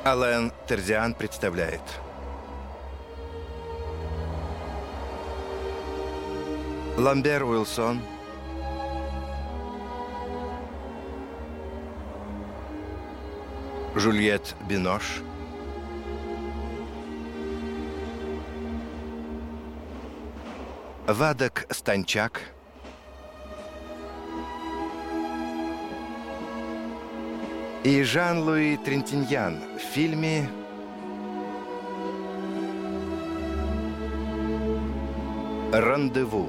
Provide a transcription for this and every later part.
Алан Терзиан представляет. Ламбер Уилсон, Жюльет Бинош, Вадок Станчак, и Жан-Луи Трентиньян в фильме «Рандеву».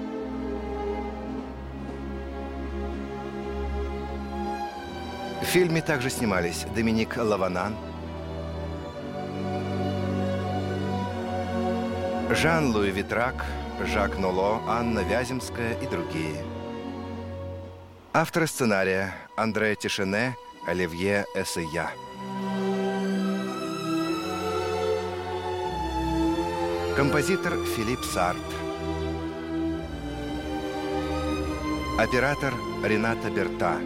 В фильме также снимались Доминик Лаванан, Жан-Луи Витрак, Жак Ноло, Анна Вяземская и другие. Авторы сценария Андре Тишене, Оливье Эссея. Композитор Филипп Сарт. Оператор Рената Берта.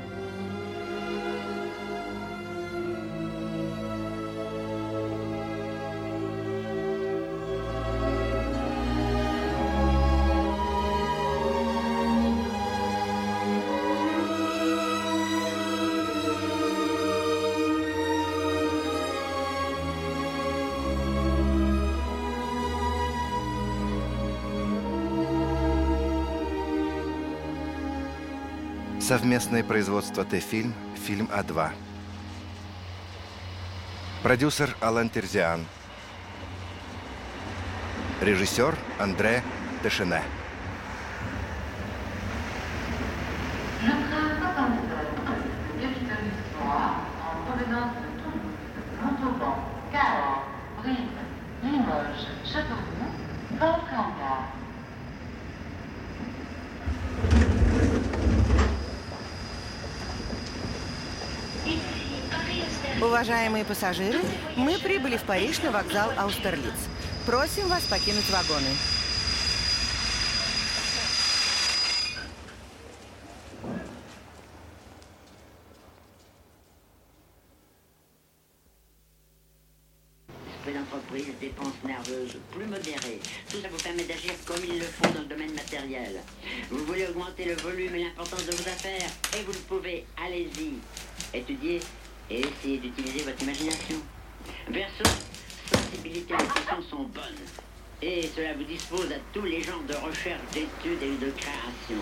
Совместное производство Т-фильм, фильм А2. Продюсер Алан Терзиан. Режиссер Андре Тишене. Уважаемые пассажиры, мы прибыли в Париж на вокзал Аустерлиц. Просим вас покинуть вагоны. D'entreprise, dépenses nerveuses, plus modérées. Tout ça vous permet d'agir comme il le faut dans le domaine matériel. Vous voulez augmenter le volume et l'importance de vos affaires, et vous le pouvez. Allez-y. Étudiez et essayez d'utiliser votre imagination. Perso, sensibilité et intuition sont bonnes. Et cela vous dispose à tous les genres de recherche, d'études et de création.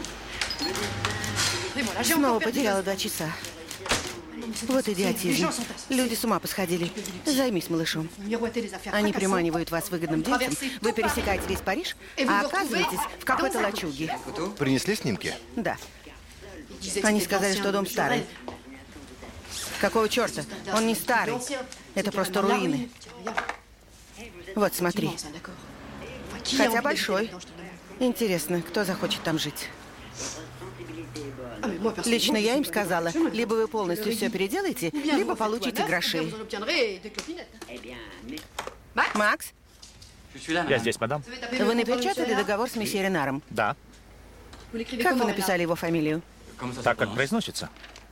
Снова потеряла 2 часа. Вот идиотизм. Люди с ума посходили. Займись малышом. Они приманивают вас выгодным действием. Вы пересекаете весь Париж, а оказываетесь в какой-то лачуге. Принесли снимки? Да. Они сказали, что дом старый. Какого черта? Он не старый. Это просто руины. Вот, смотри. Хотя большой. Интересно, кто захочет там жить? Лично я им сказала, либо вы полностью все переделаете, либо получите грошей. Макс? Я здесь, мадам. Вы напечатали договор с месье Ренаром? Да. Как вы написали его фамилию? Так, как произносится.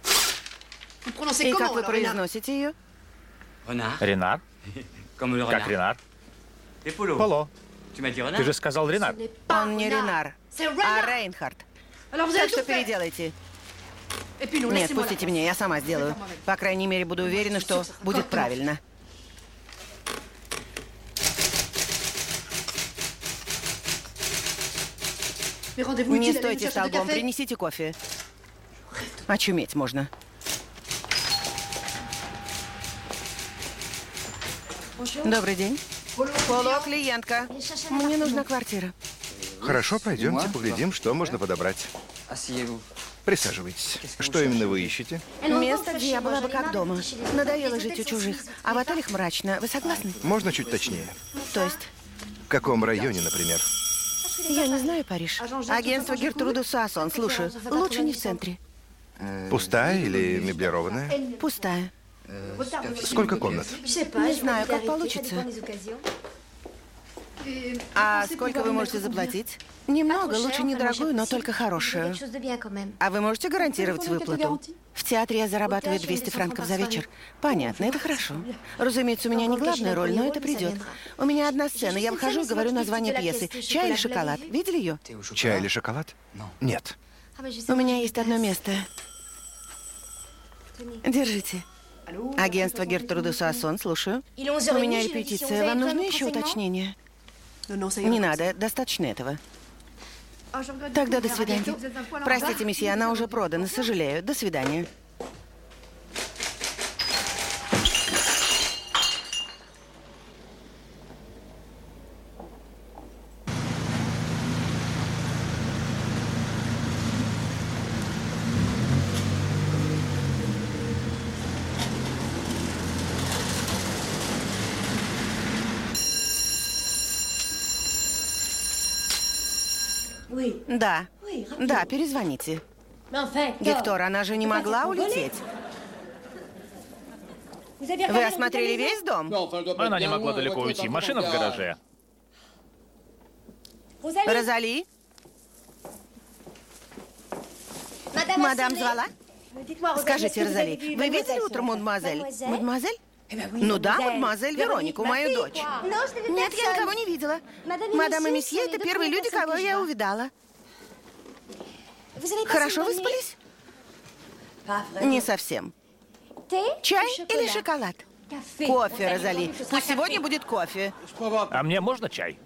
И как вы произносите ее? Ренар. Как Ренар. Поло. Ты же сказал Ренар. Он не Ренар, а Рейнхард. Так что переделайте. Нет, пустите меня, я сама сделаю. По крайней мере, буду уверена, что будет правильно. Не стойте столбом, принесите кофе. Очуметь можно. Добрый день. Поло, клиентка. Мне нужна квартира. Хорошо, пойдемте поглядим, что можно подобрать. Присаживайтесь. Что именно вы ищете? Место, где я была бы как дома. Надоело жить у чужих, а в отелях мрачно. Вы согласны? Можно чуть точнее? То есть? В каком районе, например? Я не знаю Париж. Агентство Гертруда Суассон. Слушаю. Лучше не в центре. Пустая или меблированная? Пустая. Сколько комнат? Не знаю, как получится. А сколько вы можете заплатить? Немного, лучше недорогую, но только хорошую. А вы можете гарантировать выплату? В театре я зарабатываю 200 франков за вечер. Понятно, это хорошо. Разумеется, у меня не главная роль, но это придет. У меня одна сцена, я выхожу и говорю название пьесы. «Чай или шоколад». Видели ее? Чай или шоколад? Нет. У меня есть одно место. Держите. Агентство Гертруда Суассон, слушаю. У меня репетиция. Вам нужны еще уточнения? Не надо, достаточно этого. Тогда до свидания. Простите, месье, она уже продана, сожалею. До свидания. Да. Да, перезвоните. Гектор, она же не могла улететь. Вы осмотрели весь дом? Она не могла далеко уйти. Машина в гараже. Розали? Мадам звала? Скажите, Розали, вы видели утром мадемуазель? Мадемуазель? Ну да, мадемуазель Веронику, мою дочь. Нет, я никого не видела. Мадам и месье — это первые люди, кого я увидала. Хорошо выспались? Не совсем. Чай или шоколад? Кофе, Розали. Пусть сегодня будет кофе. А мне можно чай?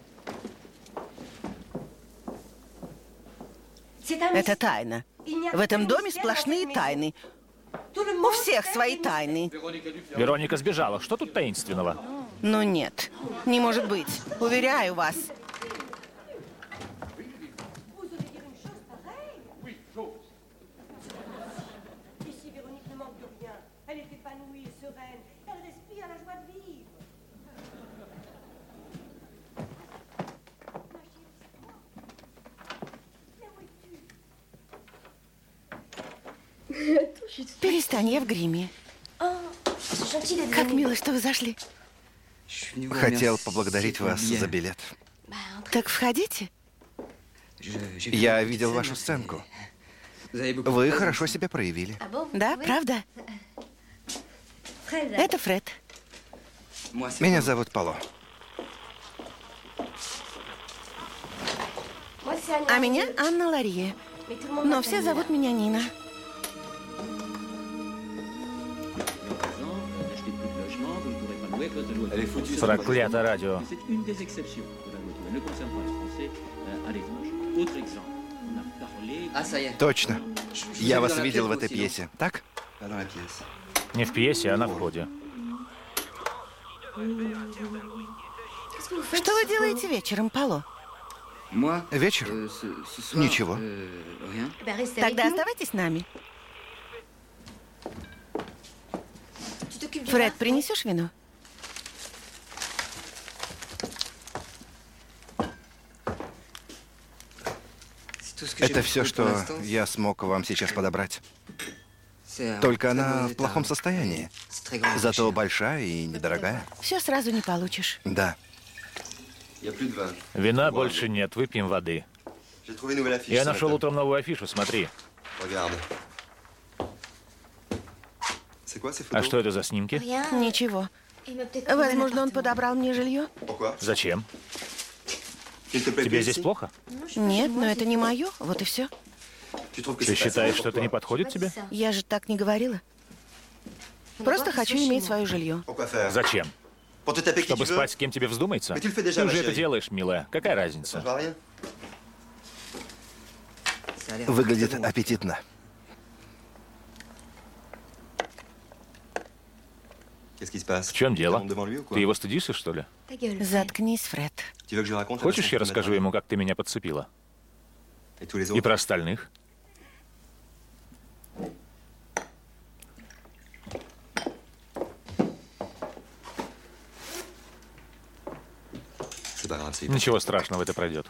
Это тайна. В этом доме сплошные тайны. У всех свои тайны. Вероника сбежала. Что тут таинственного? Ну нет, не может быть. Уверяю вас. Перестань, я в гриме. Как мило, что вы зашли. Хотел поблагодарить вас за билет. Так входите. Я видел вашу сценку. Вы хорошо себя проявили. Да, правда? Это Фред. Меня зовут Пало. А меня Анна Ларье. Но все зовут меня Нина. Проклято радио. Точно. Я вас видел в этой пьесе, так? Не в пьесе, а на входе. Что вы делаете вечером, Пало? Вечер? Ничего. Тогда оставайтесь с нами. Фред, принесешь вино? Это все, что я смог вам сейчас подобрать. Только она в плохом состоянии. Зато большая и недорогая. Все сразу не получишь. Да. Вина больше нет, выпьем воды. Я нашел утром новую афишу, смотри. А что это за снимки? Ничего. Возможно, он подобрал мне жилье? Зачем? Тебе здесь плохо? Нет, но это не мое. Вот и все. Ты считаешь, что это не подходит тебе? Я же так не говорила. Просто хочу иметь свое жилье. Зачем? Чтобы спать с кем тебе вздумается? Ты уже это делаешь, милая. Какая разница? Выглядит аппетитно. В чем дело? Ты его стыдишься, что ли? Заткнись, Фред. Хочешь, я расскажу ему, как ты меня подцепила? И про остальных? Ничего страшного, это пройдет.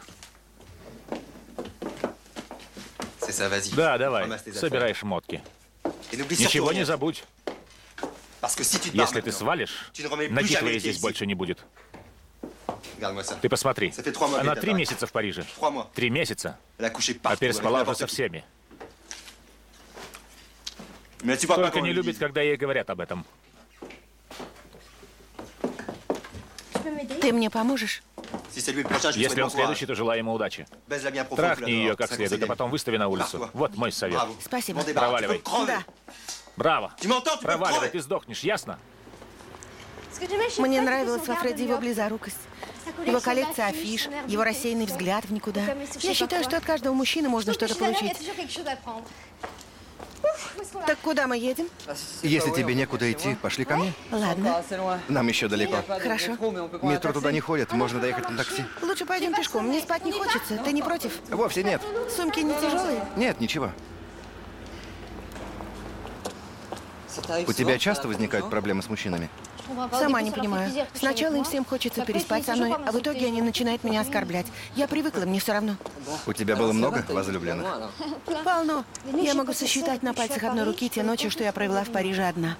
Да, давай, собирай шмотки. Ничего не забудь. Если ты свалишь, ноги твоей здесь больше не будет. Ты посмотри. Она 3 месяца в Париже. 3 месяца. А переспала уже со всеми. Только не любит, когда ей говорят об этом. Ты мне поможешь? Если он следующий, то желаю ему удачи. Трахни ее как следует, а потом выстави на улицу. Вот мой совет. Спасибо. Проваливай. Да. Браво. Проваливай, ты сдохнешь, ясно? Мне нравилась во Фредди его близорукость. Его коллекция афиш, его рассеянный взгляд в никуда. Я считаю, что от каждого мужчины можно что-то получить. Так куда мы едем? Если тебе некуда идти, пошли ко мне. Ладно. Нам еще далеко. Хорошо. Метро туда не ходит, можно доехать на такси. Лучше пойдем пешком, мне спать не хочется. Ты не против? Вовсе нет. Сумки не тяжелые? Нет, ничего. У тебя часто возникают проблемы с мужчинами? Сама не понимаю. Сначала им всем хочется переспать со мной, а в итоге они начинают меня оскорблять. Я привыкла, мне все равно. У тебя было много возлюбленных? Полно. Я могу сосчитать на пальцах одной руки те ночи, что я провела в Париже одна.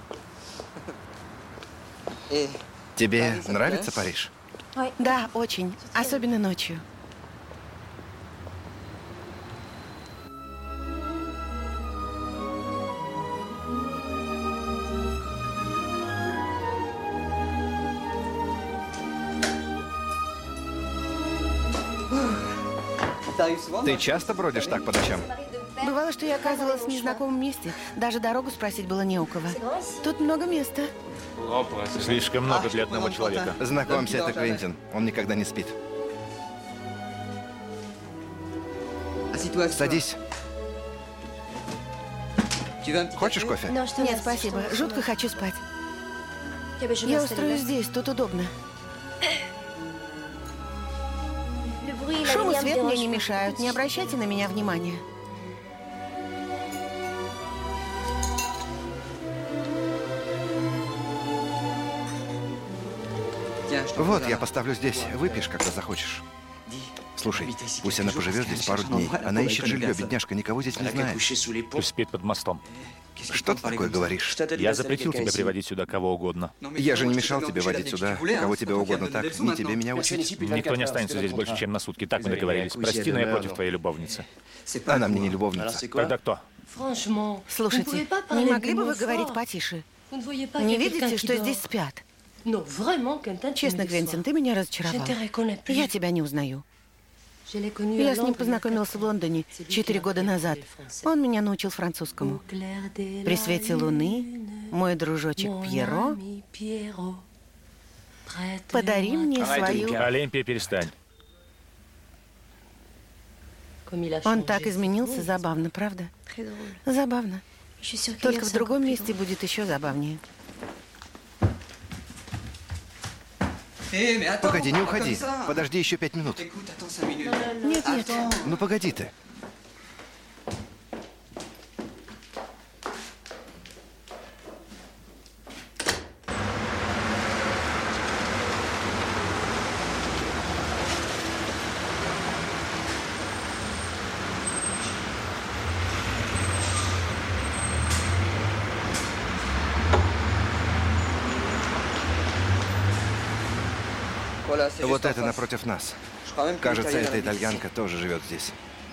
Тебе нравится Париж? Да, очень. Особенно ночью. Ты часто бродишь так по ночам? Бывало, что я оказывалась в незнакомом месте. Даже дорогу спросить было не у кого. Тут много места. Слишком много для одного человека. Знакомься, это Квентин. Он никогда не спит. Садись. Хочешь кофе? Нет, спасибо. Жутко хочу спать. Я устроюсь здесь, тут удобно. Шум и свет мне не мешают. Не обращайте на меня внимания. Вот, я поставлю здесь. Выпьешь, когда захочешь. Слушай, пусть она поживет здесь пару дней. Она ищет жилье, бедняжка, никого здесь не знает. Пусть спит под мостом. Что ты такое говоришь? Я запретил тебе приводить сюда кого угодно. Я же не мешал тебе водить сюда кого тебе угодно так. Не тебе меня учить. Никто не останется здесь больше, чем на сутки. Так мы договорились. Прости, но я против твоей любовницы. Она мне не любовница. Тогда кто? Слушайте, не могли бы вы говорить потише? Не видите, что здесь спят? Честно, Квентин, ты меня разочаровал. Я тебя не узнаю. Я с ним познакомился в Лондоне 4 года назад. Он меня научил французскому. При свете луны, мой дружочек Пьеро, подари мне свою... Олимпия, перестань. Он так изменился, забавно, правда? Забавно. Только в другом месте будет еще забавнее. Погоди, не уходи. Подожди еще 5 минут. Нет, нет. Ну погоди ты. Вот это напротив нас. Кажется, эта итальянка тоже живет здесь.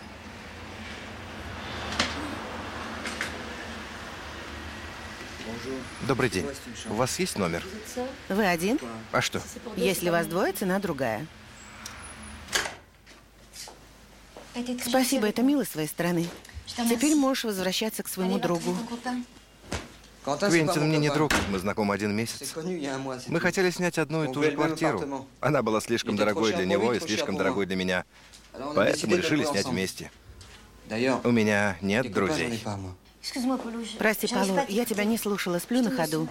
Добрый день. У вас есть номер? Вы один? А что? Если вас двое, цена другая. Спасибо, это мило с твоей стороны. Теперь можешь возвращаться к своему другу. Квентин мне не друг, мы знакомы 1 месяц. Мы хотели снять одну и ту же квартиру. Она была слишком дорогой для него и слишком дорогой для меня. Поэтому решили снять вместе. У меня нет друзей. Прости, Палу, я тебя не слушала, сплю на ходу.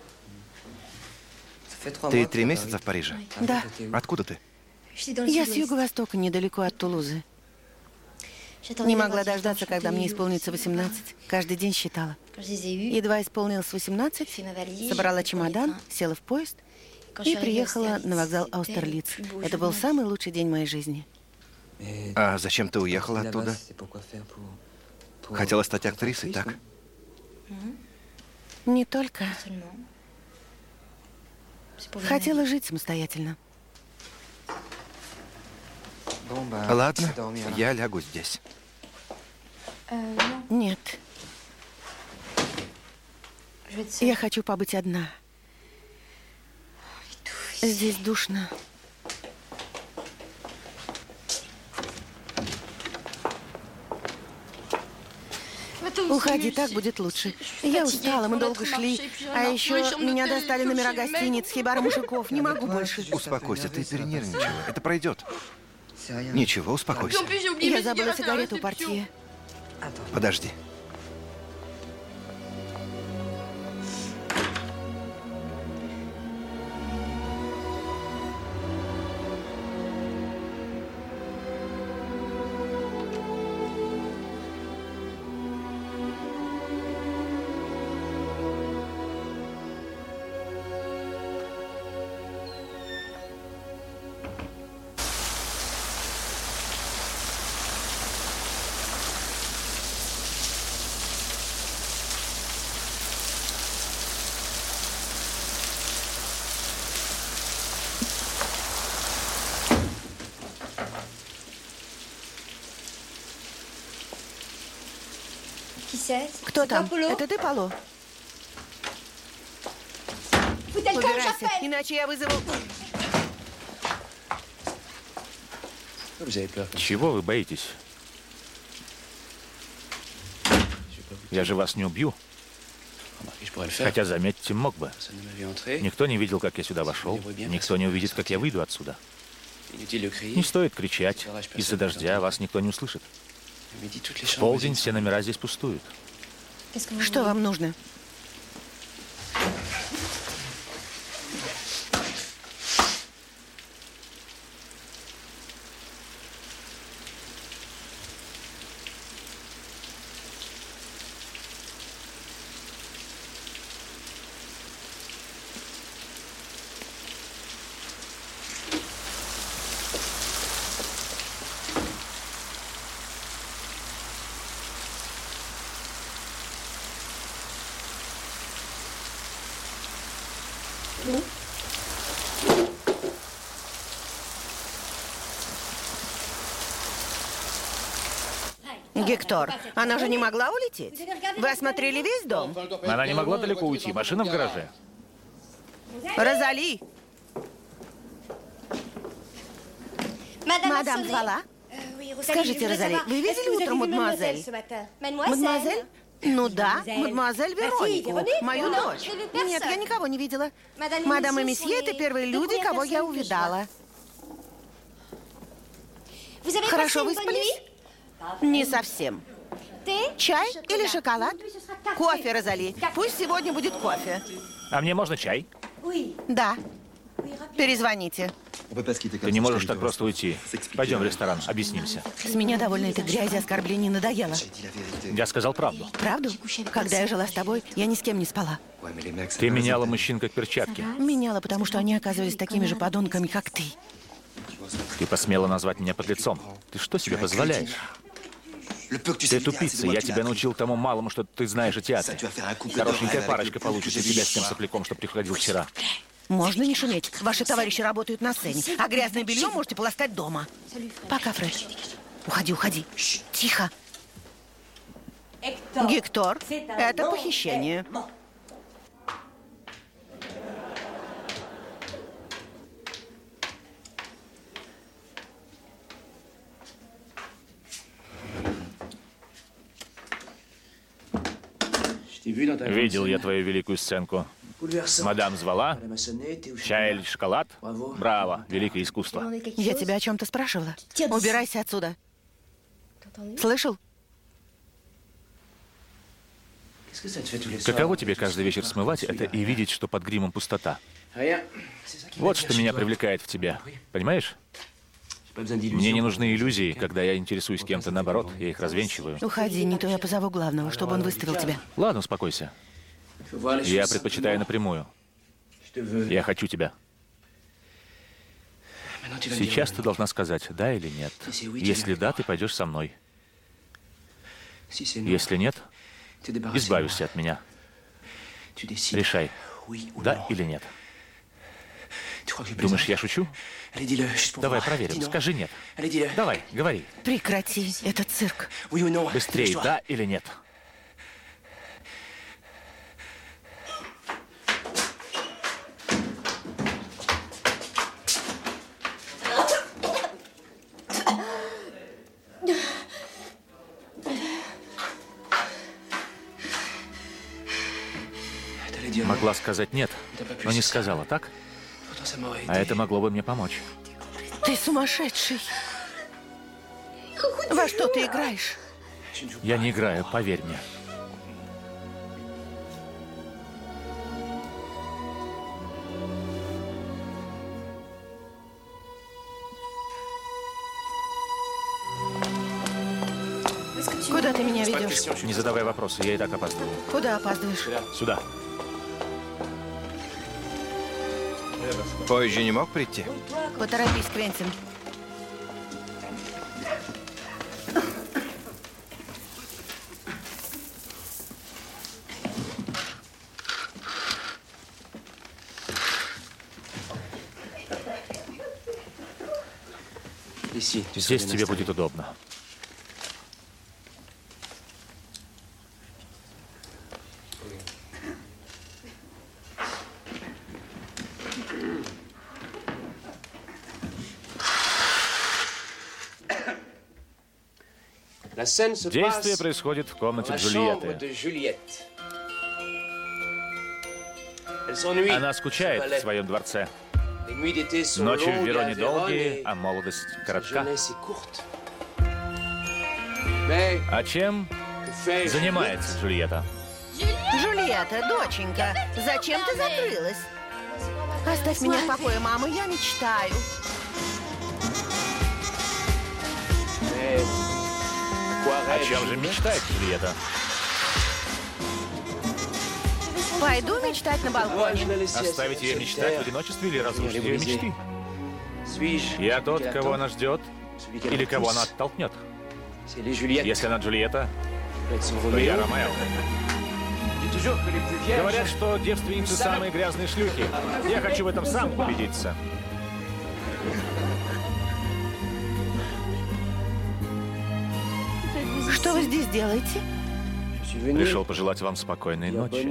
Ты 3 месяца в Париже? Да. Откуда ты? Я с юго-востока, недалеко от Тулузы. Не могла дождаться, когда мне исполнится 18. Каждый день считала. Едва исполнилось 18, собрала чемодан, села в поезд и приехала на вокзал Аустерлиц. Это был самый лучший день моей жизни. А зачем ты уехала оттуда? Хотела стать актрисой, так? Не только. Хотела жить самостоятельно. Ладно, я лягу здесь. Нет. Я хочу побыть одна. Здесь душно. Уходи, так будет лучше. Я устала, мы долго шли. А еще меня достали номера гостиниц, хибар мужиков. Не могу больше. Успокойся, ты перенервничала. Это пройдет. Ничего, успокойся. Я забыла сигарету у портье. Подожди. Кто там? Это ты, Пало? Убирайся, иначе я вызову... Чего вы боитесь? Я же вас не убью. Хотя, заметьте, мог бы. Никто не видел, как я сюда вошел. Никто не увидит, как я выйду отсюда. Не стоит кричать. Из-за дождя вас никто не услышит. В полдень все номера здесь пустуют. Что вам нужно? Гектор, она же не могла улететь? Вы осмотрели весь дом? Она не могла далеко уйти. Машина в гараже. Розали! Мадам звала? Скажите, Розали, вы видели утром мадемуазель? Мадемуазель? Ну да, мадемуазель Веронику, мою дочь. Нет, я никого не видела. Мадам и месье – это первые люди, кого я увидала. Хорошо выспались? Не совсем. Чай или шоколад? Кофе, Розали. Пусть сегодня будет кофе. А мне можно чай? Да. Перезвоните. Ты не можешь так просто уйти. Пойдем в ресторан, объяснимся. С меня довольно этой грязи оскорблений надоело. Я сказал правду. Правду? Когда я жила с тобой, я ни с кем не спала. Ты меняла мужчин как перчатки. Меняла, потому что они оказывались такими же подонками, как ты. Ты посмела назвать меня подлецом. Ты что себе позволяешь? Ты тупица, я тебя научил тому малому, что ты знаешь о театре. Хорошенькая парочка получит и тебя с тем сопляком, что приходил вчера. Можно не шуметь. Ваши товарищи работают на сцене, а грязное белье можете полоскать дома. Пока, Фред. Уходи, уходи. Тихо. Гектор, это похищение. Видел я твою великую сценку. Мадам звала? Чай или шоколад? Браво, великое искусство. Я тебя о чем-то спрашивала. Убирайся отсюда. Слышал? Каково тебе каждый вечер смывать это и видеть, что под гримом пустота? Вот что меня привлекает в тебе. Понимаешь? Мне не нужны иллюзии, когда я интересуюсь кем-то, наоборот, я их развенчиваю. Уходи, не то я позову главного, чтобы он выставил тебя. Ладно, успокойся. Я предпочитаю напрямую. Я хочу тебя. Сейчас ты должна сказать, да или нет. Если да, ты пойдешь со мной. Если нет, избавишься от меня. Решай, да или нет. Думаешь, я шучу? Давай проверим. Скажи нет. Давай, говори. Прекрати, это цирк. Быстрее, да или нет? Могла сказать нет, но не сказала, так? А это могло бы мне помочь. Ты сумасшедший. Во что ты играешь? Я не играю, поверь мне. Куда ты меня ведешь? Не задавай вопросы, я и так опаздываю. Куда опаздываешь? Сюда. Позже не мог прийти? Поторопись, Квентин. Здесь тебе будет удобно. Действие происходит в комнате Джульетты. Она скучает в своем дворце. Ночи в Вероне долгие, а молодость коротка. А чем занимается Джульетта? Джульетта, доченька, зачем ты закрылась? Оставь меня в покое, мама, я мечтаю. О чем же мечтает Джульетта? Пойду мечтать на балконе. Оставить ее мечтать в одиночестве или разрушить ее мечты? Я тот, кого она ждет, или кого она оттолкнет. Если она Джульетта, то я Ромео. Говорят, что девственницы самые грязные шлюхи. Я хочу в этом сам убедиться. Что вы здесь делаете? Пришел пожелать вам спокойной ночи.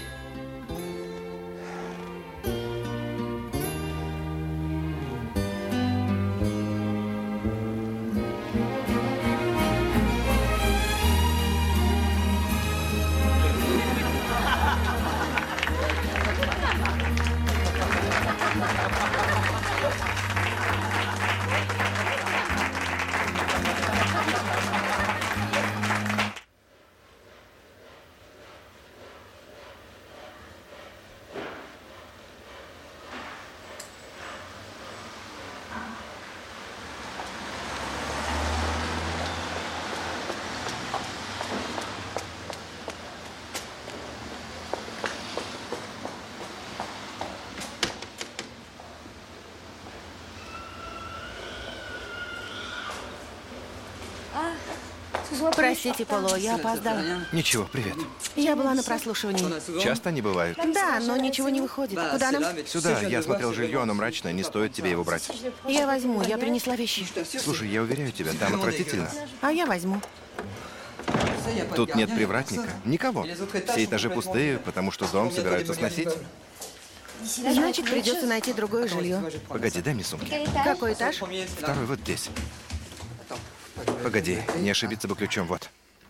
Простите, Поло, я опоздала. Ничего, привет. Я была на прослушивании. Часто они бывают? Да, но ничего не выходит. Куда нам? Сюда. Я смотрел жилье, оно мрачное, не стоит тебе его брать. Я возьму, я принесла вещи. Слушай, я уверяю тебя, там отвратительно. А я возьму. Тут нет привратника. Никого. Все этажи пустые, потому что дом собираются сносить. Значит, придется найти другое жилье. Погоди, дай мне сумки. Какой этаж? Второй вот здесь. Погоди, не ошибиться бы ключом, вот.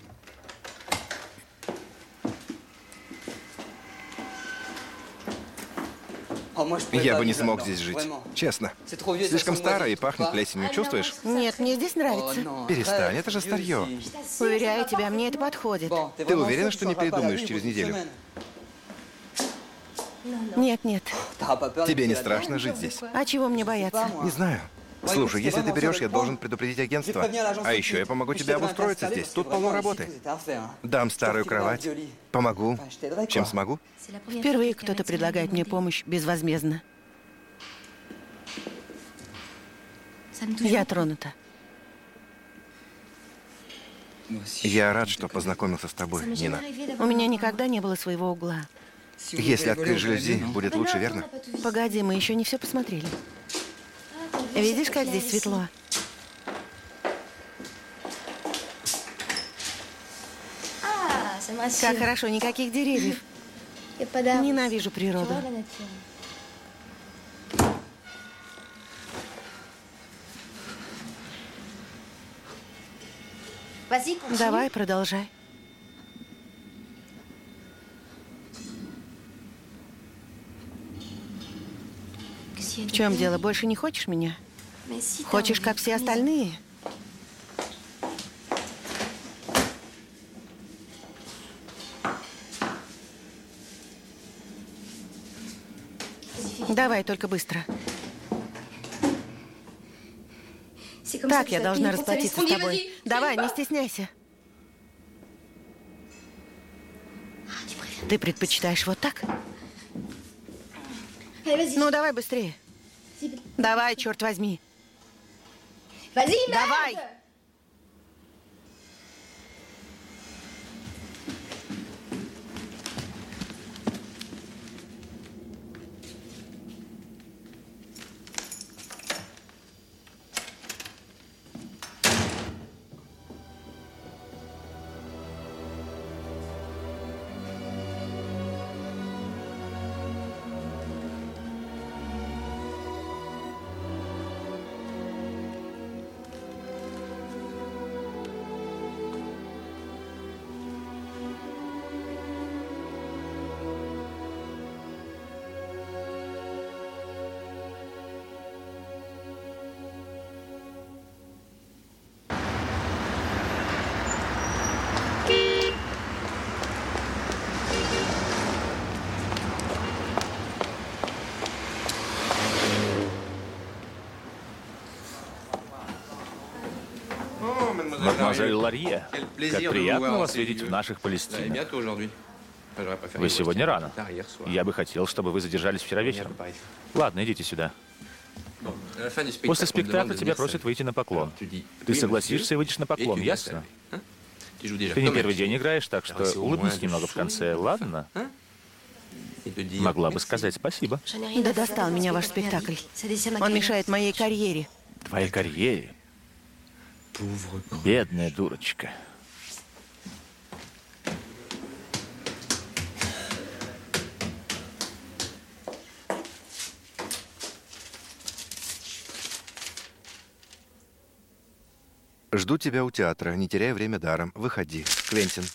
Я бы не смог здесь жить. Честно. Слишком старо и пахнет плесенью. Чувствуешь? Нет, мне здесь нравится. Перестань, это же старье. Уверяю тебя, мне это подходит. Ты уверена, что не передумаешь через неделю? Нет, нет. Тебе не страшно жить здесь? А чего мне бояться? Не знаю. Слушай, если ты берешь, я должен предупредить агентство. А еще я помогу тебе обустроиться здесь. Тут полно работы. Дам старую кровать. Помогу, чем смогу. Впервые кто-то предлагает мне помощь безвозмездно. Я тронута. Я рад, что познакомился с тобой, Нина. У меня никогда не было своего угла. Если открыть жалюзи, будет лучше, верно? Погоди, мы еще не все посмотрели. Видишь, как здесь светло? Как хорошо, никаких деревьев. Ненавижу природу. Давай, продолжай. В чем дело? Больше не хочешь меня? Хочешь, как все остальные? Давай, только быстро. Так я должна расплатиться с тобой. Давай, не стесняйся. Ты предпочитаешь вот так? Ну, давай быстрее. Давай, черт возьми. Давай! Мадемуазель Ларье, как приятно вас видеть в наших Палестинах. Вы сегодня рано. Я бы хотел, чтобы вы задержались вчера вечером. Ладно, идите сюда. После спектакля тебя просят выйти на поклон. Ты согласишься и выйдешь на поклон, ясно? Ты не первый день играешь, так что улыбнись немного в конце, ладно? Могла бы сказать спасибо. Да достал меня ваш спектакль. Он мешает моей карьере. Твоей карьере? Бедная дурочка. Жду тебя у театра, не теряя время даром. Выходи. Квентин.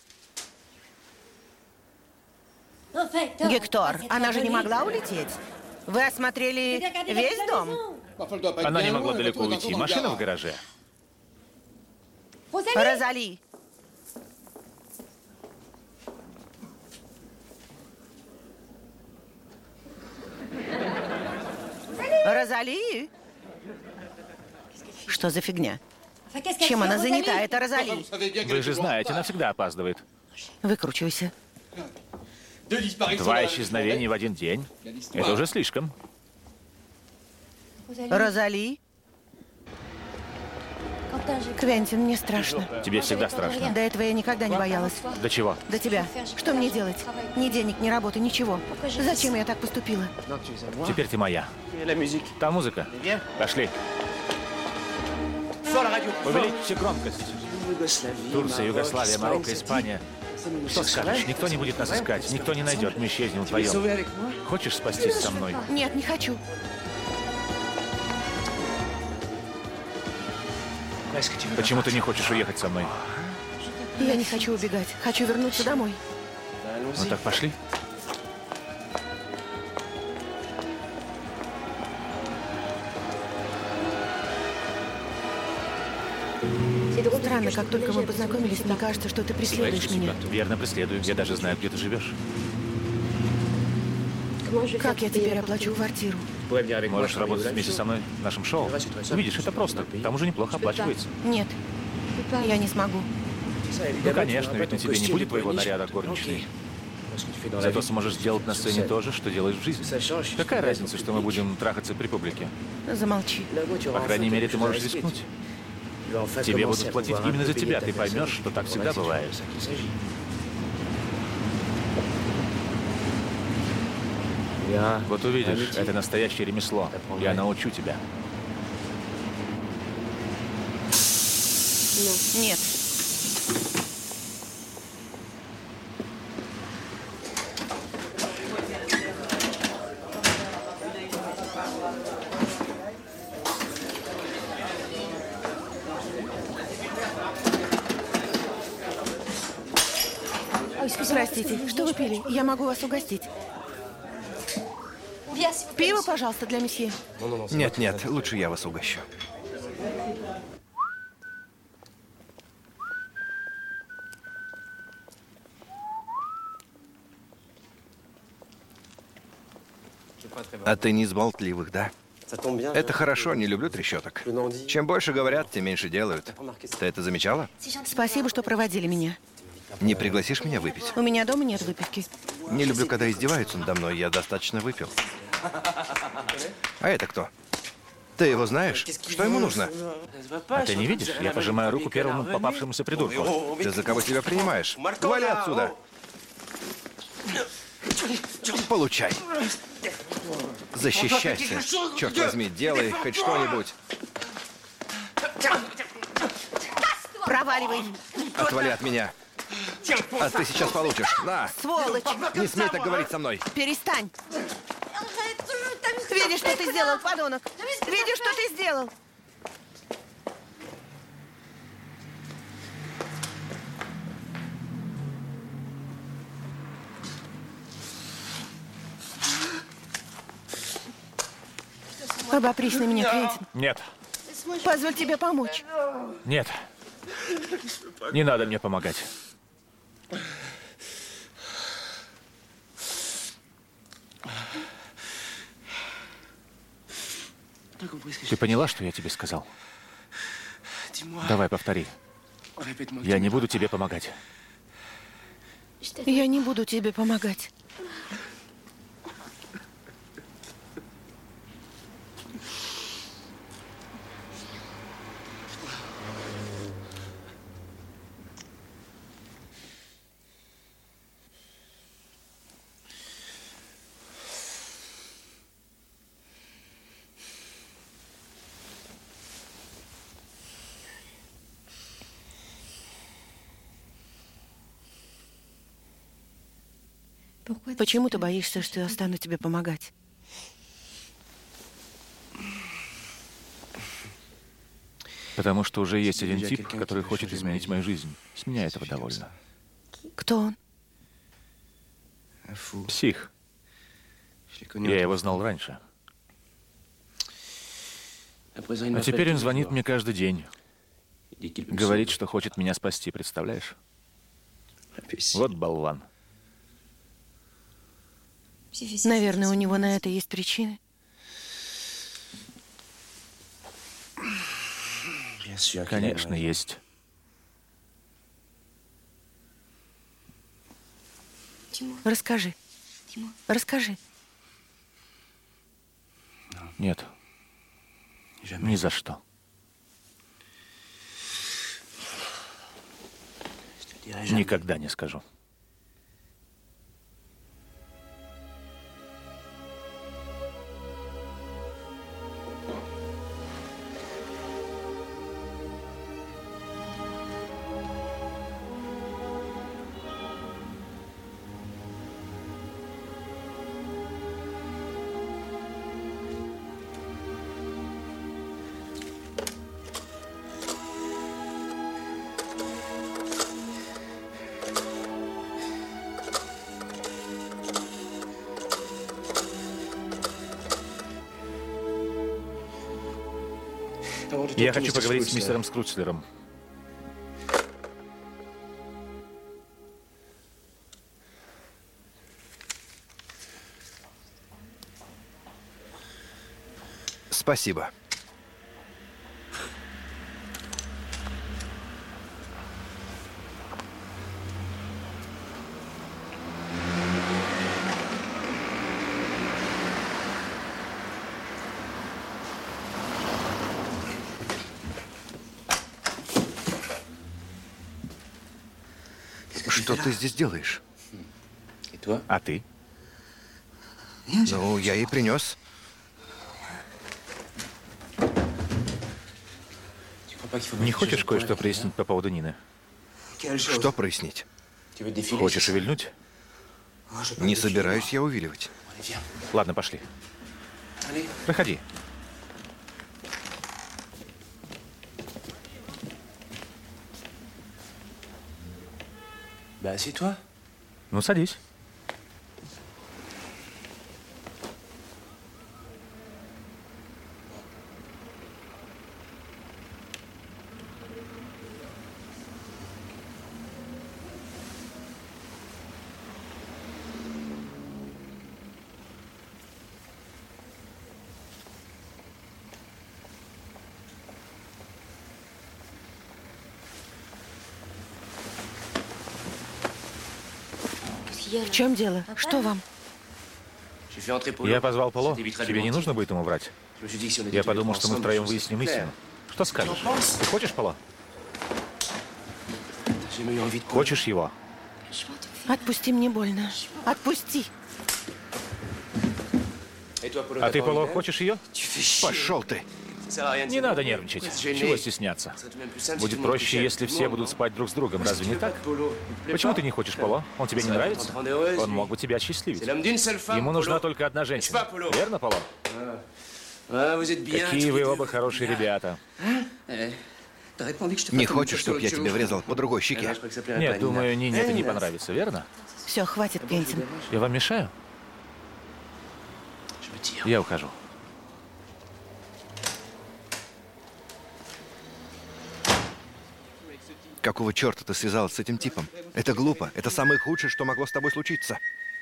Гектор, она же не могла улететь? Вы осмотрели весь дом? Она не могла далеко уйти. Машина в гараже. Розали! Розали? Что за фигня? Чем она занята, это Розали? Вы же знаете, она всегда опаздывает. Выкручивайся. 2 исчезновения в один день. Это уже слишком. Розали? Квентин, мне страшно. Тебе всегда страшно. До этого я никогда не боялась. До чего? До тебя. Что мне делать? Ни денег, ни работы, ничего. Зачем я так поступила? Теперь ты моя. Та музыка. Пошли. Увеличьте громкость. Турция, Югославия, Марокко, Испания. Что скажешь? Никто не будет нас искать, никто не найдет, мы исчезнем вдвоем. Хочешь спастись со мной? Нет, не хочу. Почему ты не хочешь уехать со мной? Я не хочу убегать. Хочу вернуться домой. Ну так пошли. Странно, как только мы познакомились, мне кажется, что ты преследуешь меня. Верно, преследую. Я даже знаю, где ты живешь. Как я теперь оплачу квартиру? Можешь работать вместе со мной в нашем шоу. Увидишь, это просто. К тому же неплохо оплачивается. Нет, я не смогу. Ну, конечно, ведь на тебе не будет твоего наряда горничной. Зато сможешь сделать на сцене то же, что делаешь в жизни. Какая разница, что мы будем трахаться при публике? Замолчи. По крайней мере, ты можешь рискнуть. Тебе будут платить именно за тебя. Ты поймешь, что так всегда бывает. Вот увидишь, это настоящее ремесло. Я научу тебя. Нет. Простите, что вы пили? Я могу вас угостить. Пиво, пожалуйста, для месье. Нет, нет, лучше я вас угощу. А ты не из болтливых, да? Это хорошо, не люблю трещоток. Чем больше говорят, тем меньше делают. Ты это замечала? Спасибо, что проводили меня. Не пригласишь меня выпить? У меня дома нет выпивки. Не люблю, когда издеваются надо мной, я достаточно выпил. А это кто? Ты его знаешь? Что ему нужно? А ты не видишь? Я пожимаю руку первому попавшемуся придурку. Ты за кого себя принимаешь? Вали отсюда! Получай. Защищайся. Черт возьми, делай хоть что-нибудь. Проваливай. Отвали от меня. А ты сейчас получишь. На. Сволочь. Не смей так говорить со мной. Перестань. Видишь, что ты сделал, подонок? Видишь, что ты сделал? Обопрись на меня, Квентин. Нет. Позволь тебе помочь. Нет. Не надо мне помогать. Ты поняла, что я тебе сказал? Давай, повтори. Я не буду тебе помогать. Я не буду тебе помогать. Почему ты боишься, что я стану тебе помогать? Потому что уже есть один тип, который хочет изменить мою жизнь. С меня этого довольно. Кто он? Псих. Я его знал раньше. А теперь он звонит мне каждый день. Говорит, что хочет меня спасти, представляешь? Вот болван. Наверное, у него на это есть причины. Конечно, есть. Расскажи. Расскажи. Нет. Ни за что. Никогда не скажу. Я хочу поговорить с мистером Скрутслером. Спасибо. Что ты здесь делаешь? А ты? Ну, я ей принес. Не хочешь кое-что прояснить по поводу Нины? Что прояснить? Хочешь увильнуть? Не собираюсь я увиливать. Ладно, пошли. Проходи. Ну, садись. В чем дело? Что вам? Я позвал Поло. Тебе не нужно будет ему врать. Я подумал, что мы втроем выясним истину. Что скажешь? Ты хочешь Поло? Хочешь его? Отпусти, мне больно. Отпусти. А ты, Поло, хочешь ее? Пошел ты. Не надо нервничать. Чего стесняться? Будет проще, если все будут спать друг с другом. Разве не так? Почему ты не хочешь Поло? Он тебе не нравится? Он мог бы тебя осчастливить. Ему нужна только одна женщина. Верно, Поло? Какие вы оба хорошие ребята. Не хочешь, чтобы я тебе врезал по другой щеке? Нет, думаю, Нине это не понравится, верно? Все, хватит, Квентин. Я вам мешаю? Я ухожу. Какого черта ты связалась с этим типом? Это глупо. Это самое худшее, что могло с тобой случиться.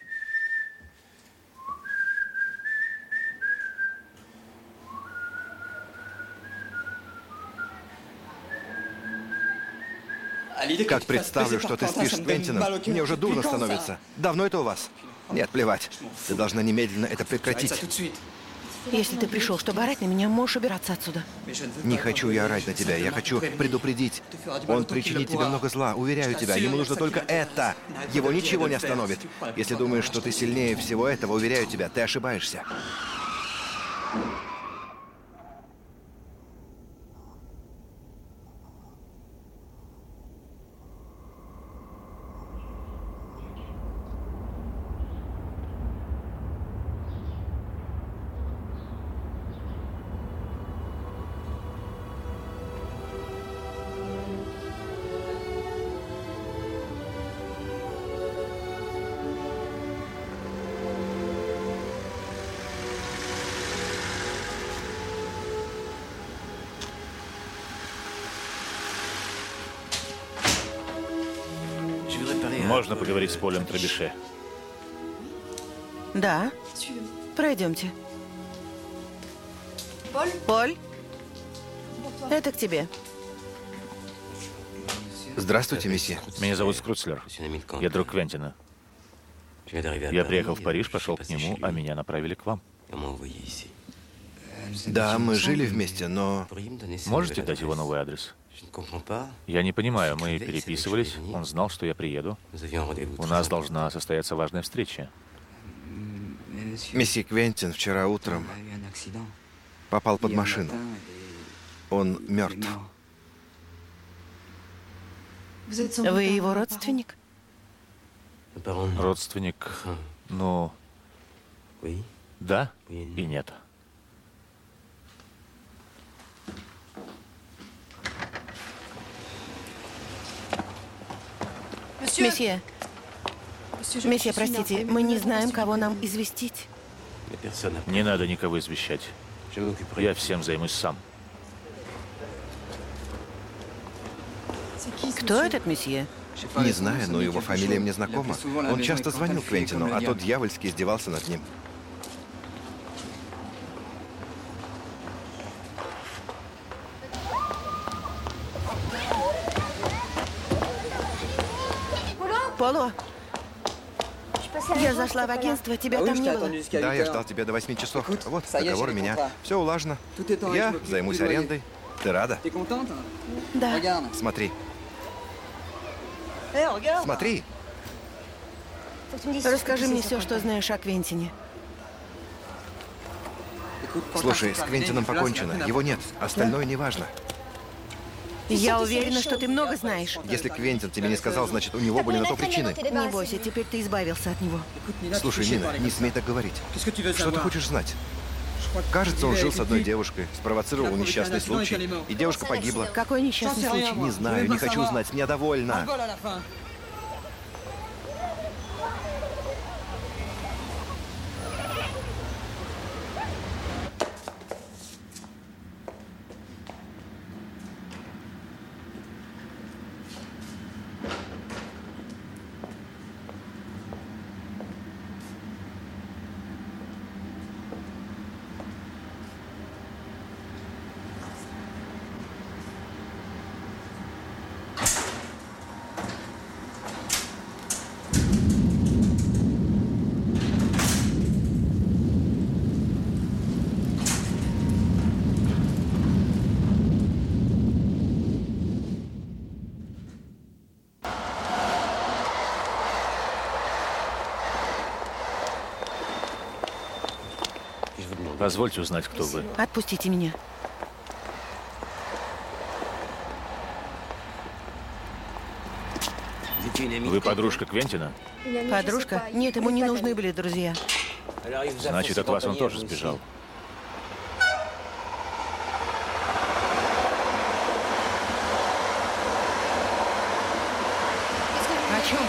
Как представлю, что ты спишь с Квентином, мне уже дурно становится. Давно это у вас? Нет, плевать. Ты должна немедленно это прекратить. Если ты пришел, чтобы орать на меня, можешь убираться отсюда. Не хочу я орать на тебя, я хочу предупредить. Он причинит тебе много зла, уверяю тебя. Ему нужно только это. Его ничего не остановит. Если думаешь, что ты сильнее всего этого, уверяю тебя, ты ошибаешься. Можно поговорить с Полем Требише? Да. Пройдемте. Поль? Это к тебе. Здравствуйте, месье. Меня зовут Скруцлер. Я друг Квентина. Я приехал в Париж, пошел к нему, а меня направили к вам. Да, мы жили вместе, но... Можете дать его новый адрес? Я не понимаю, мы переписывались, он знал, что я приеду. У нас должна состояться важная встреча. Месье Квентин вчера утром попал под машину. Он мертв. Вы его родственник? Родственник, ну, да и нет. Месье. Месье, простите, мы не знаем, кого нам известить. Не надо никого извещать. Я всем займусь сам. Кто этот месье? Не знаю, но его фамилия мне знакома. Он часто звонил Квентину, а тот дьявольски издевался над ним. Поло, я зашла в агентство, тебя там не было. Да, я ждал тебя до 8 часов. Вот, договор у меня. Все улажено. Я займусь арендой. Ты рада? Да. Смотри. Смотри. Расскажи мне все, что знаешь о Квентине. Слушай, с Квентином покончено. Его нет. Остальное не важно. Я уверена, что ты много знаешь. Если Квентин тебе не сказал, значит, у него были на то причины. Не бойся, теперь ты избавился от него. Слушай, Нина, не смей так говорить. Что ты хочешь знать? Кажется, он жил с одной девушкой, спровоцировал несчастный случай, и девушка погибла. Какой несчастный случай? Не знаю, не хочу знать, мне довольно. Позвольте узнать, кто вы. Отпустите меня. Вы подружка Квентина? Подружка? Нет, ему не нужны были друзья. Значит, от вас он тоже сбежал. О чем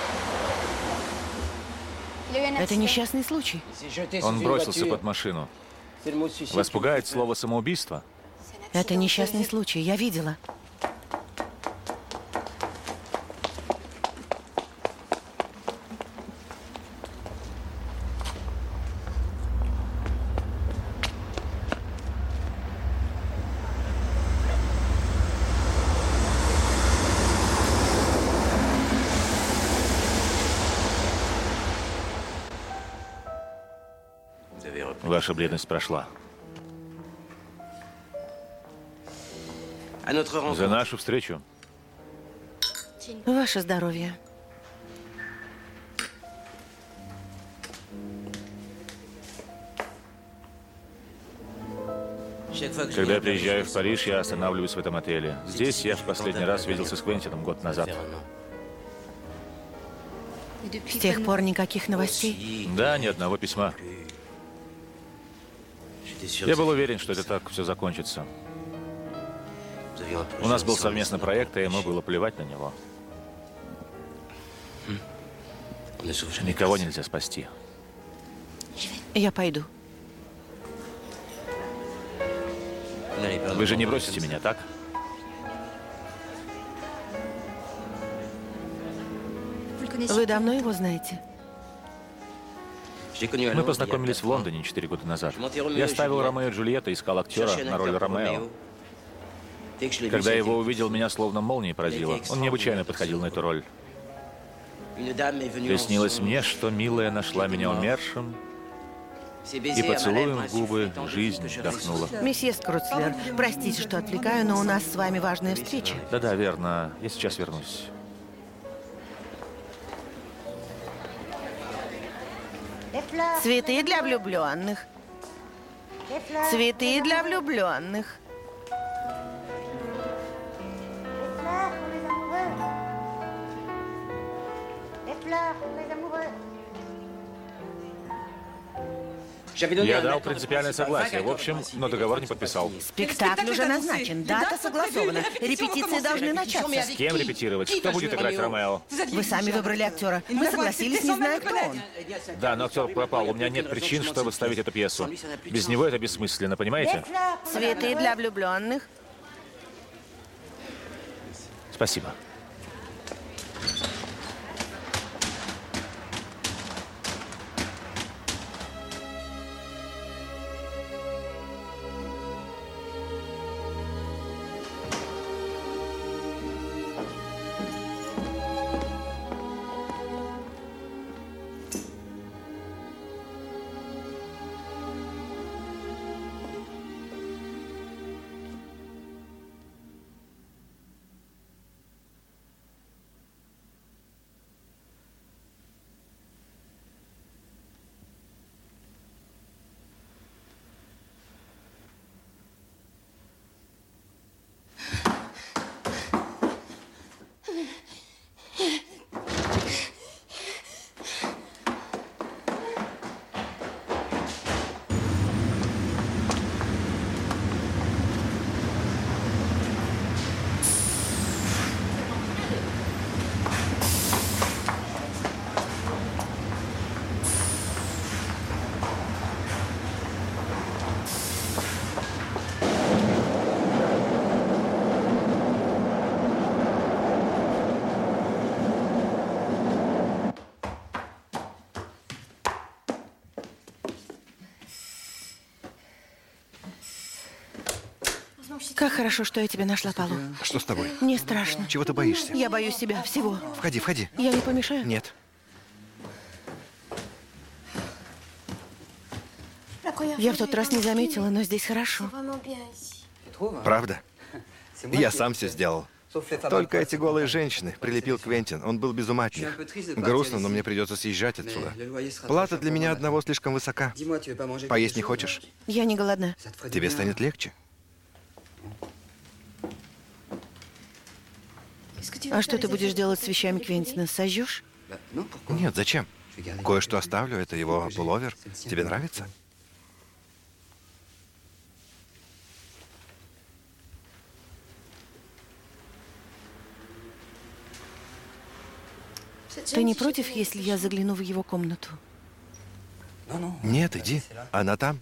вы? Это несчастный случай. Он бросился под машину. Вас пугает слово «самоубийство»? Это несчастный случай, я видела. Ваша бледность прошла. За нашу встречу. Ваше здоровье. Когда я приезжаю в Париж, я останавливаюсь в этом отеле. Здесь я в последний раз виделся с Квентином год назад. С тех пор никаких новостей? Да, ни одного письма. Я был уверен, что это так все закончится. У нас был совместный проект, и ему было плевать на него. Никого нельзя спасти. Я пойду. Вы же не бросите меня, так? Вы давно его знаете? Мы познакомились в Лондоне 4 года назад. Я ставил Ромео и Джульетту, искал актера на роль Ромео. Когда я его увидел, меня словно молнией поразило. Он необычайно подходил на эту роль. Приснилось мне, что милая нашла меня умершим, и поцелуем в губы жизнь вдохнула. Месье Скруцлер, простите, что отвлекаю, но у нас с вами важная встреча. Да-да, верно. Я сейчас вернусь. Цветы для влюбленных. Цветы для влюбленных. Я дал принципиальное согласие. В общем, но договор не подписал. Спектакль уже назначен, дата согласована. Репетиции должны начаться. С кем репетировать? Кто будет играть Ромео? Вы сами выбрали актера. Мы согласились, не знаю, кто он. Да, но актер пропал. У меня нет причин, чтобы ставить эту пьесу. Без него это бессмысленно, понимаете? Цветы для влюбленных. Спасибо. Как хорошо, что я тебя нашла, Полу. Что с тобой? Мне страшно. Чего ты боишься? Я боюсь себя всего. Входи, входи. Я не помешаю? Нет. Я в тот раз не заметила, но здесь хорошо. Правда? Я сам все сделал. Только эти голые женщины прилепил Квентин. Он был без ума от них. Грустно, но мне придется съезжать отсюда. Плата для меня одного слишком высока. Поесть не хочешь? Я не голодна. Тебе станет легче. А что ты будешь делать с вещами Квентина? Сожжешь? Нет, зачем? Кое-что оставлю, это его пуловер. Тебе нравится? Ты не против, если я загляну в его комнату? Нет, иди. Она там.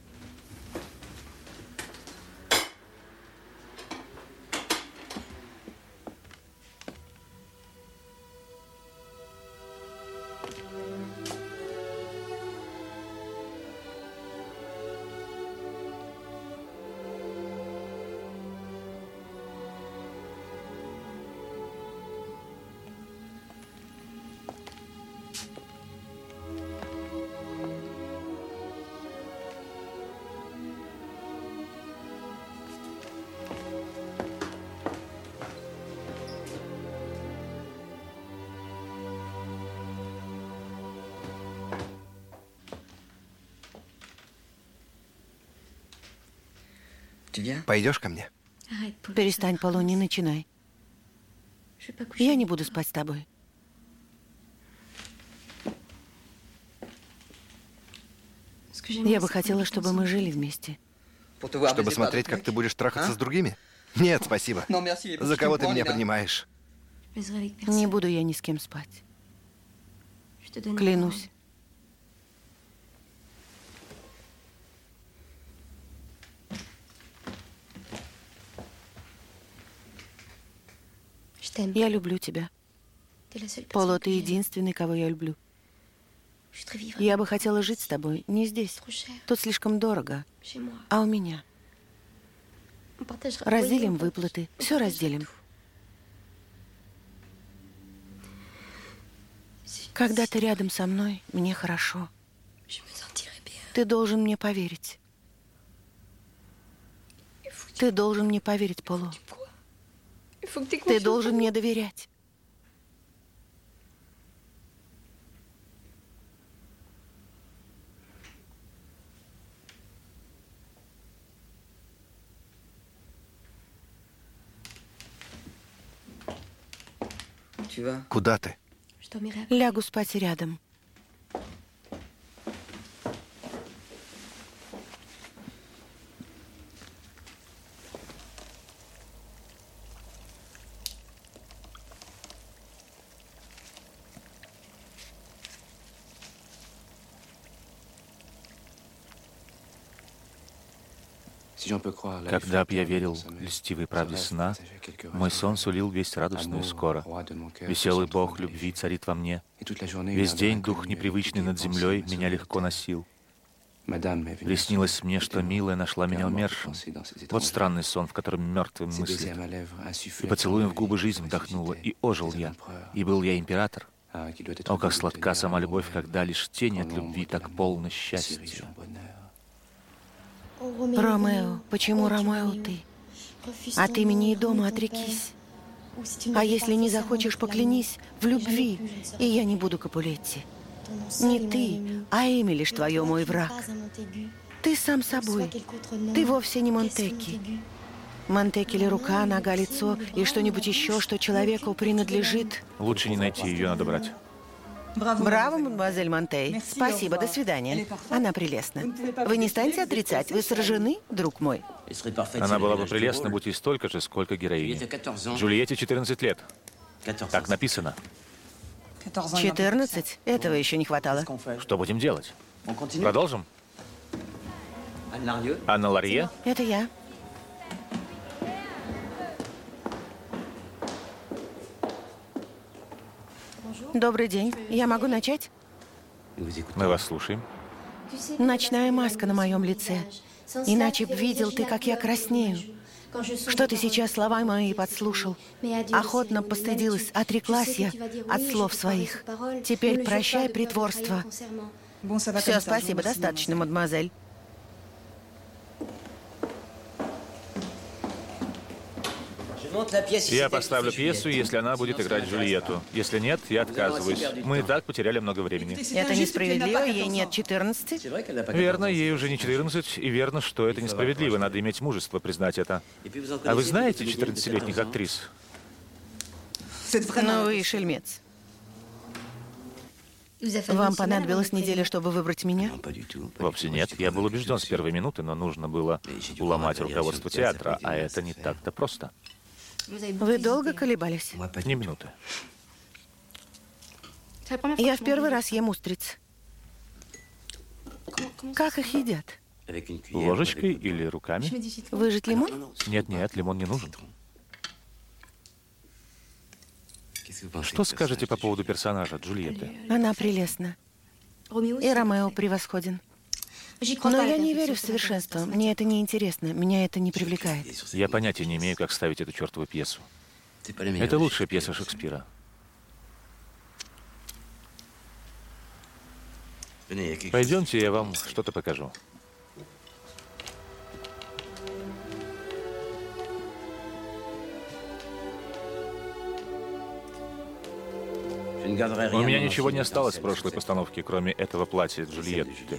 Пойдешь ко мне? Перестань, Полу, не начинай. Я не буду спать с тобой. Я бы хотела, чтобы мы жили вместе. Чтобы смотреть, как ты будешь трахаться с другими? Нет, спасибо. За кого ты меня принимаешь? Не буду я ни с кем спать. Клянусь. Я люблю тебя. Полу, ты единственный, кого я люблю. Я бы хотела жить с тобой не здесь. Тут слишком дорого. А у меня? Разделим выплаты. Все разделим. Когда ты рядом со мной, мне хорошо. Ты должен мне поверить. Ты должен мне поверить, Полу. Ты должен мне доверять. Куда ты? Лягу спать рядом. Когда б я верил льстивой правде сна, мой сон сулил весть радостную скоро. Веселый бог любви царит во мне. Весь день дух непривычный над землей меня легко носил. Приснилось мне, что милая нашла меня умершим. Вот странный сон, в котором мертвым мыслит. И поцелуем в губы жизнь вдохнула, и ожил я. И был я император. О, как сладка сама любовь, когда лишь тень от любви так полно счастья. Ромео, почему Ромео ты? От имени и дома отрекись. А если не захочешь, поклянись в любви, и я не буду Капулетти. Не ты, а Эмили ж твое мой враг. Ты сам собой. Ты вовсе не Монтекки. Монтекки ли рука, нога, лицо и что-нибудь еще, что человеку принадлежит? Лучше не найти, ее надо брать. Браво, мадемуазель Монтей. Спасибо, до свидания. Она прелестна. Вы не станете отрицать, вы сражены, друг мой? Она была бы прелестна, будь ей столько же, сколько героини. Джульетте 14 лет. Так написано. 14? Этого еще не хватало. Что будем делать? Продолжим? Анна Ларье? Это я. Добрый день. Я могу начать? Мы вас слушаем. Ночная маска на моем лице. Иначе б видел ты, как я краснею. что ты сейчас слова мои подслушал. Охотно постыдилась, отреклась я от слов своих. Теперь прощай притворство. Все, спасибо, достаточно, мадемуазель. Я поставлю пьесу, если она будет играть Джульетту. Если нет, я отказываюсь. Мы и так потеряли много времени. Это несправедливо, ей нет 14. Верно, ей уже не 14, и верно, что это несправедливо. Надо иметь мужество признать это. А вы знаете 14-летних актрис? Ну вы шельмец. Вам понадобилась неделя, чтобы выбрать меня? Вовсе нет. Я был убежден с первой минуты, но нужно было уломать руководство театра, а это не так-то просто. Вы долго колебались? Ни минуты. Я в первый раз ем устриц. Как их едят? Ложечкой или руками? Выжать лимон? Нет, лимон не нужен. Что скажете по поводу персонажа Джульетты? Она прелестна. И Ромео превосходен. Но я не верю в совершенство. Мне это не интересно. Меня это не привлекает. Я понятия не имею, как ставить эту чертову пьесу. Это лучшая пьеса Шекспира. Пойдемте, я вам что-то покажу. У меня ничего не осталось в прошлой постановке, кроме этого платья Джульетты.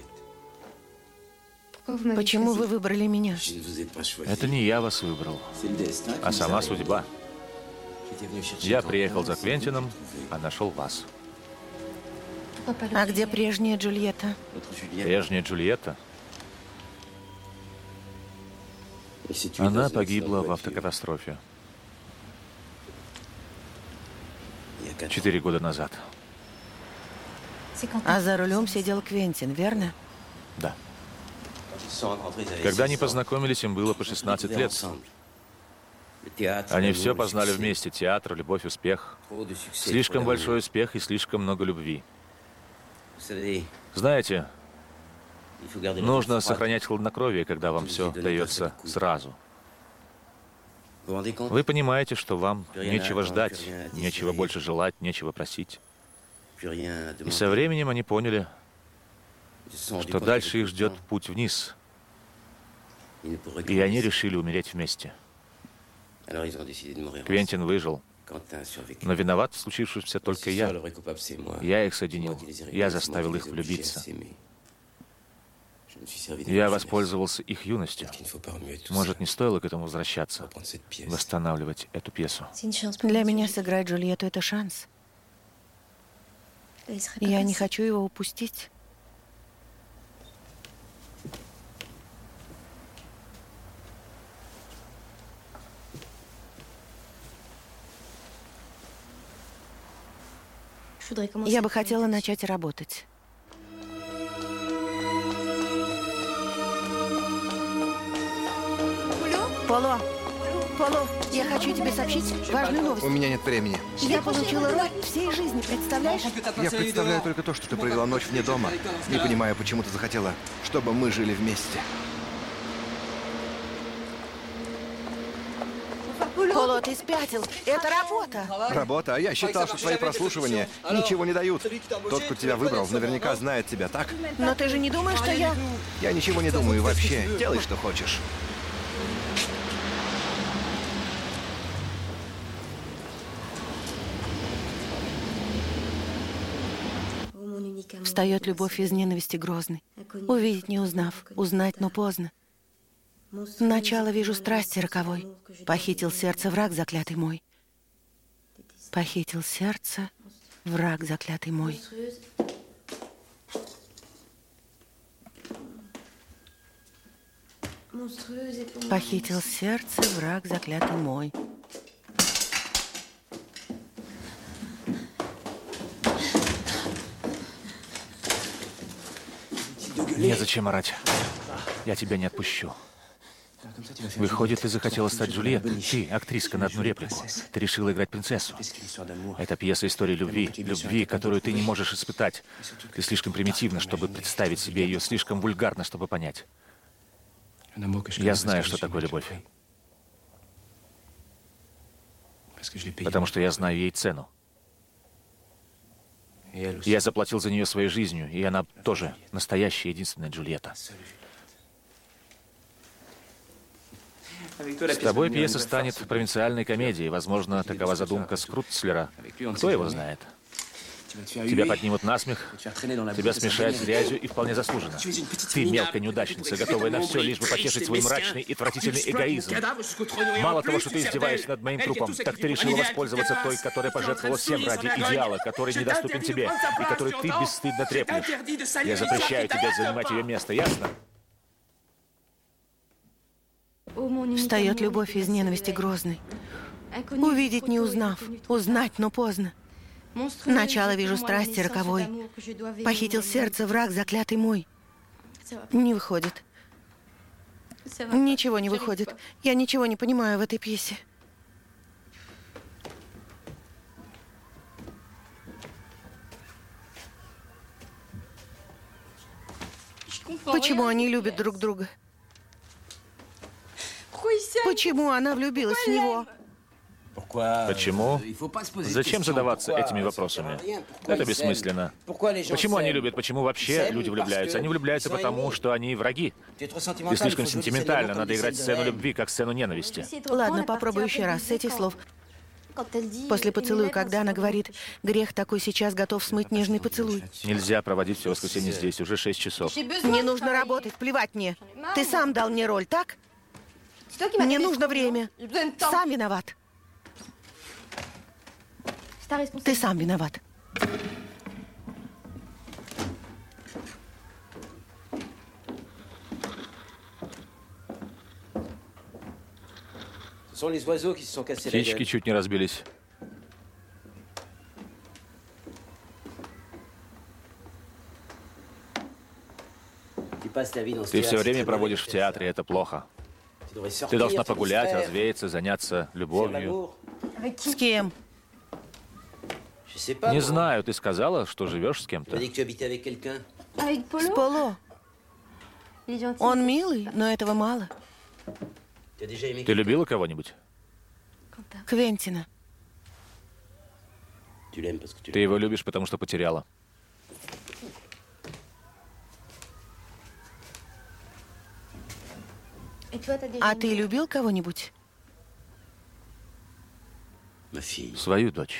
Почему вы выбрали меня? Это не я вас выбрал, а сама судьба. Я приехал за Квентином, а нашел вас. А где прежняя Джульетта? Прежняя Джульетта? Она погибла в автокатастрофе 4 года назад. А за рулем сидел Квентин, верно? Да. Когда они познакомились, им было по 16 лет. Они все познали вместе. Театр, любовь, успех. Слишком большой успех и слишком много любви. Знаете, нужно сохранять хладнокровие, когда вам все дается сразу. Вы понимаете, что вам нечего ждать, нечего больше желать, нечего просить. И со временем они поняли, что дальше их ждет путь вниз. И они решили умереть вместе. Квентин выжил. Но виноват в случившемся только я. Я их соединил. Я заставил их влюбиться. Я воспользовался их юностью. Может, не стоило к этому возвращаться, восстанавливать эту пьесу. Для меня сыграть Джульетту — это шанс. Я не хочу его упустить. Я бы хотела начать работать. Поло, я хочу тебе сообщить важную новость. У меня нет времени. Я получила роль всей жизни, представляешь? Я представляю только то, что ты провела ночь вне дома. Не понимаю, почему ты захотела, чтобы мы жили вместе. Поло, ты спятил. Это работа. Работа? А я считал, что твои прослушивания ничего не дают. Тот, кто тебя выбрал, наверняка знает тебя, так? Но ты же не думаешь, что я... Я ничего не думаю вообще. Делай, что хочешь. Встает любовь из ненависти грозной. Увидеть не узнав, узнать, но поздно. Начало вижу страсти роковой. Похитил сердце враг заклятый мой. Похитил сердце враг заклятый мой. Похитил сердце враг заклятый мой. Незачем орать. Я тебя не отпущу. Выходит, ты захотела стать Джульеттой. Ты, актриска, на одну реплику. Ты решила играть принцессу. Это пьеса истории любви. Любви, которую ты не можешь испытать. Ты слишком примитивна, чтобы представить себе ее, слишком вульгарна, чтобы понять. Я знаю, что такое любовь. Потому что я знаю ей цену. Я заплатил за нее своей жизнью, и она тоже настоящая, единственная Джульетта. С тобой пьеса станет провинциальной комедией. Возможно, такова задумка Скрутцлера. Кто его знает? Тебя поднимут на смех, тебя смешают с грязью, и вполне заслуженно. Ты мелкая неудачница, готовая на все, лишь бы потешить свой мрачный и отвратительный эгоизм. Мало того, что ты издеваешься над моим трупом, так ты решила воспользоваться той, которая пожертвовала всем ради идеала, который недоступен тебе, и который ты бесстыдно треплешь. Я запрещаю тебе занимать ее место, ясно? Встает любовь из ненависти грозной. Увидеть не узнав, узнать, но поздно. Начало вижу страсти роковой. Похитил сердце враг заклятый мой. Не выходит. Ничего не выходит. Я ничего не понимаю в этой пьесе. Почему они любят друг друга? Почему она влюбилась в него? Почему? Зачем задаваться этими вопросами? Это бессмысленно. Почему они любят? Почему вообще люди влюбляются? Они влюбляются потому, что они враги. Ты слишком сентиментально. Надо играть сцену любви, как сцену ненависти. Ладно, попробую еще раз с этих слов. После поцелуя, когда она говорит, грех такой сейчас готов смыть нежный поцелуй. Нельзя проводить все воскресенье здесь. Уже 6 часов. Мне нужно работать, плевать мне. Ты сам дал мне роль, так? Мне нужно время. Сам виноват. Ты сам виноват. Птички чуть не разбились. Ты все время проводишь в театре, это плохо. Ты должна погулять, развеяться, заняться любовью. С кем? Не знаю, ты сказала, что живешь с кем-то. С Поло. Он милый, но этого мало. Ты любила кого-нибудь? Квентина. Ты его любишь, потому что потеряла. А ты любил кого-нибудь? Свою дочь.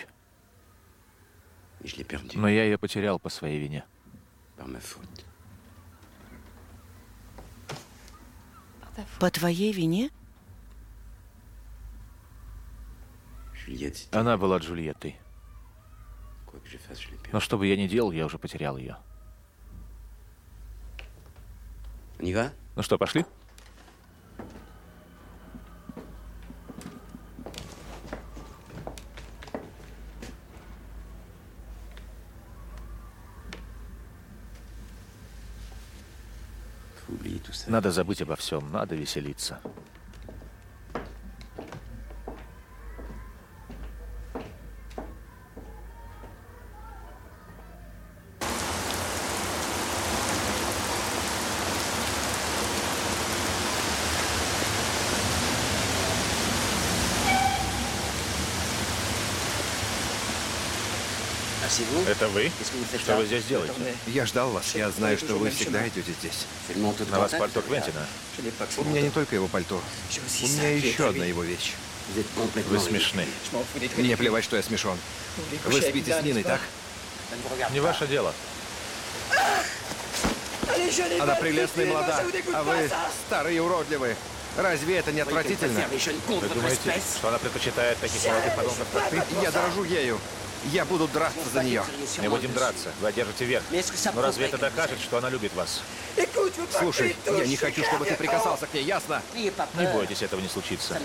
Но я ее потерял по своей вине. По твоей вине? Она была Джульеттой. Но что бы я ни делал, я уже потерял ее. Ну что, пошли? Надо забыть обо всем, надо веселиться. Это вы? Что вы здесь делаете? Я ждал вас. Я знаю, что вы всегда идете здесь. На вас пальто Квентина. У меня не только его пальто. У меня еще одна его вещь. Вы смешны. Мне плевать, что я смешон. Вы спите с Ниной, так? Не ваше дело. Она прелестная и молода, а вы старые и уродливые. Разве это не отвратительно? Вы думаете, что она предпочитает таких молодых подонков, как ты? Я дорожу ею. Я буду драться за нее. Не будем драться. Вы одержите верх. Но разве это докажет, что она любит вас? Слушай, я не хочу, чтобы ты прикасался к ней, ясно? Не бойтесь, этого не случится.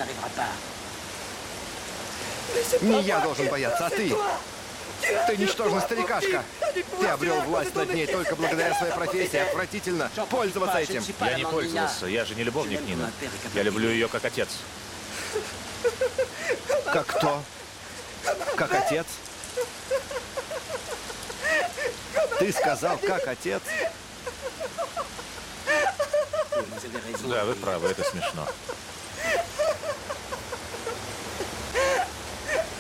Не я должен бояться, а ты. Ты ничтожный старикашка. Ты обрел власть над ней только благодаря своей профессии. Отвратительно пользоваться этим. Я не пользовался. Я же не любовник Нины. Я люблю ее как отец. Как кто? Как отец? Ты сказал, как отец? Да, вы правы, это смешно.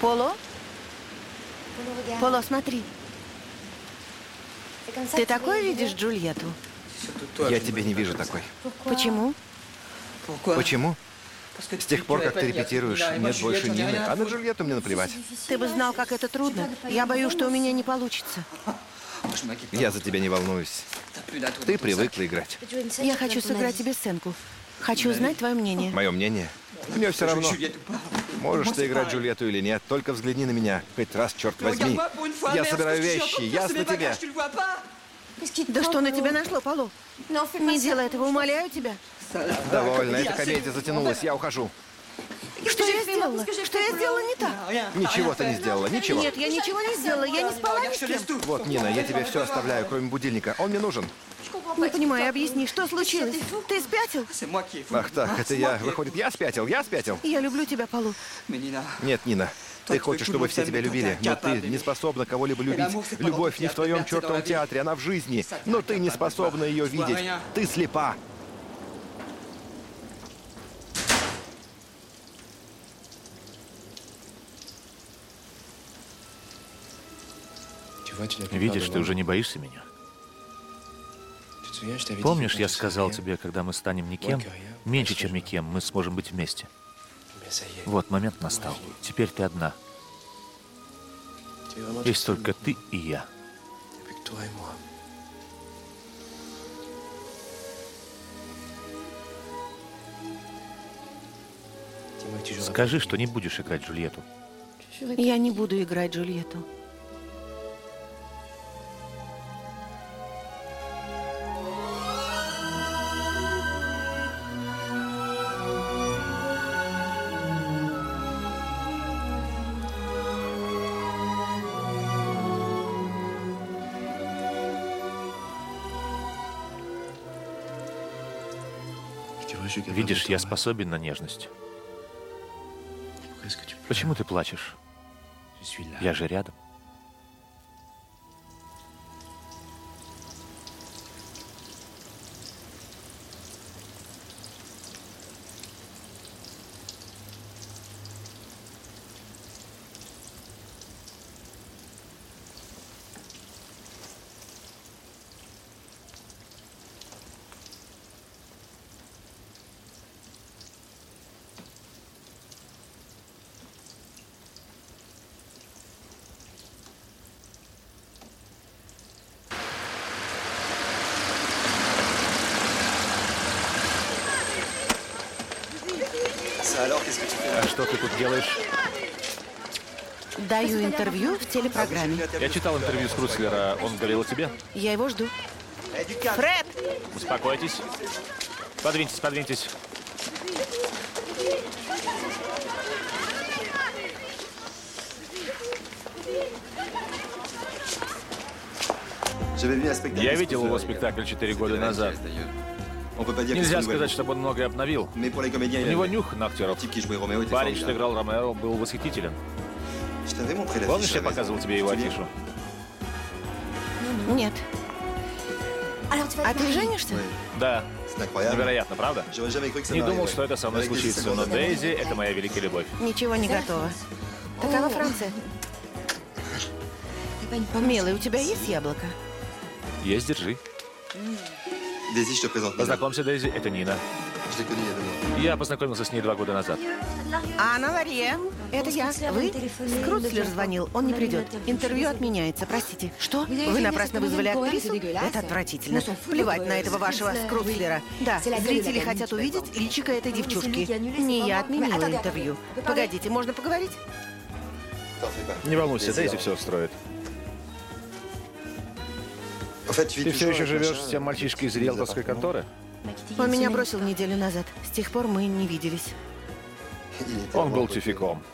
Поло? Поло, смотри. Ты такой видишь Джульетту? Я тебя не вижу такой. Почему? Почему? С тех пор, как ты репетируешь, нет больше Нины, а на Джульетту мне наплевать. Ты бы знал, как это трудно. Я боюсь, что у меня не получится. Я за тебя не волнуюсь. Ты привыкла играть. Я хочу сыграть тебе сценку. Хочу узнать твое мнение. Мое мнение? Мне все равно. Можешь ты играть Джульетту или нет, только взгляни на меня. Хоть раз, черт возьми. Я собираю вещи, ясно тебе? Да что на тебя нашло, Поло? Не делай этого, умоляю тебя. Довольно, эта комедия затянулась, я ухожу. Что я сделала? Что я сделала не так? Ничего ты не сделала, ничего. Нет, я ничего не сделала, я не спала ни с кем. Вот, Нина, я тебе все оставляю, кроме будильника. Он мне нужен. Не понимаю, объясни, что случилось? Ты спятил? Ах так, это я. Выходит, я спятил, я спятил. Я люблю тебя, Поло. Нет, Нина, ты хочешь, чтобы все тебя любили, но ты не способна кого-либо любить. Любовь не в твоем чертовом театре, она в жизни. Но ты не способна ее видеть. Ты слепа. Видишь, ты уже не боишься меня. Помнишь, я сказал тебе, когда мы станем никем, меньше, чем никем, мы сможем быть вместе. Вот, момент настал. Теперь ты одна. Есть только ты и я. Скажи, что не будешь играть Джульетту. Я не буду играть Джульетту. Видишь, я способен на нежность. Почему ты плачешь? Я же рядом. А что ты тут делаешь? Даю интервью в телепрограмме. Я читал интервью с Круцлера. Он говорил о тебе? Я его жду. Фред! Успокойтесь. Подвиньтесь, подвиньтесь. Я видел его спектакль 4 года назад. Нельзя сказать, чтобы он многое обновил. У него нюх на актеров. Парень, что играл Ромео, был восхитителен. Помнишь, я показывал тебе его афишу? Нет. А ты женишься? Да. Невероятно, правда? Не думал, что это со мной случится, но Дейзи — это моя великая любовь. Ничего не готово. Какова Франция? Милый, у тебя есть яблоко? Есть, держи. Познакомься, Дейзи, это Нина. Я познакомился с ней 2 года назад. Анна Ларье, это я. Вы? Круцлер звонил, он не придет. Интервью отменяется, простите. Что? Вы напрасно вызвали актрису? Это отвратительно. Плевать на этого вашего Круцлера. Да, зрители хотят увидеть личико этой девчушки. Не я отменила интервью. Погодите, можно поговорить? Не волнуйся, Дейзи все устроит. Ты все еще живешь с тем мальчишкой из риэлторской конторы? Он меня бросил неделю назад. С тех пор мы не виделись. Он был тюфяком.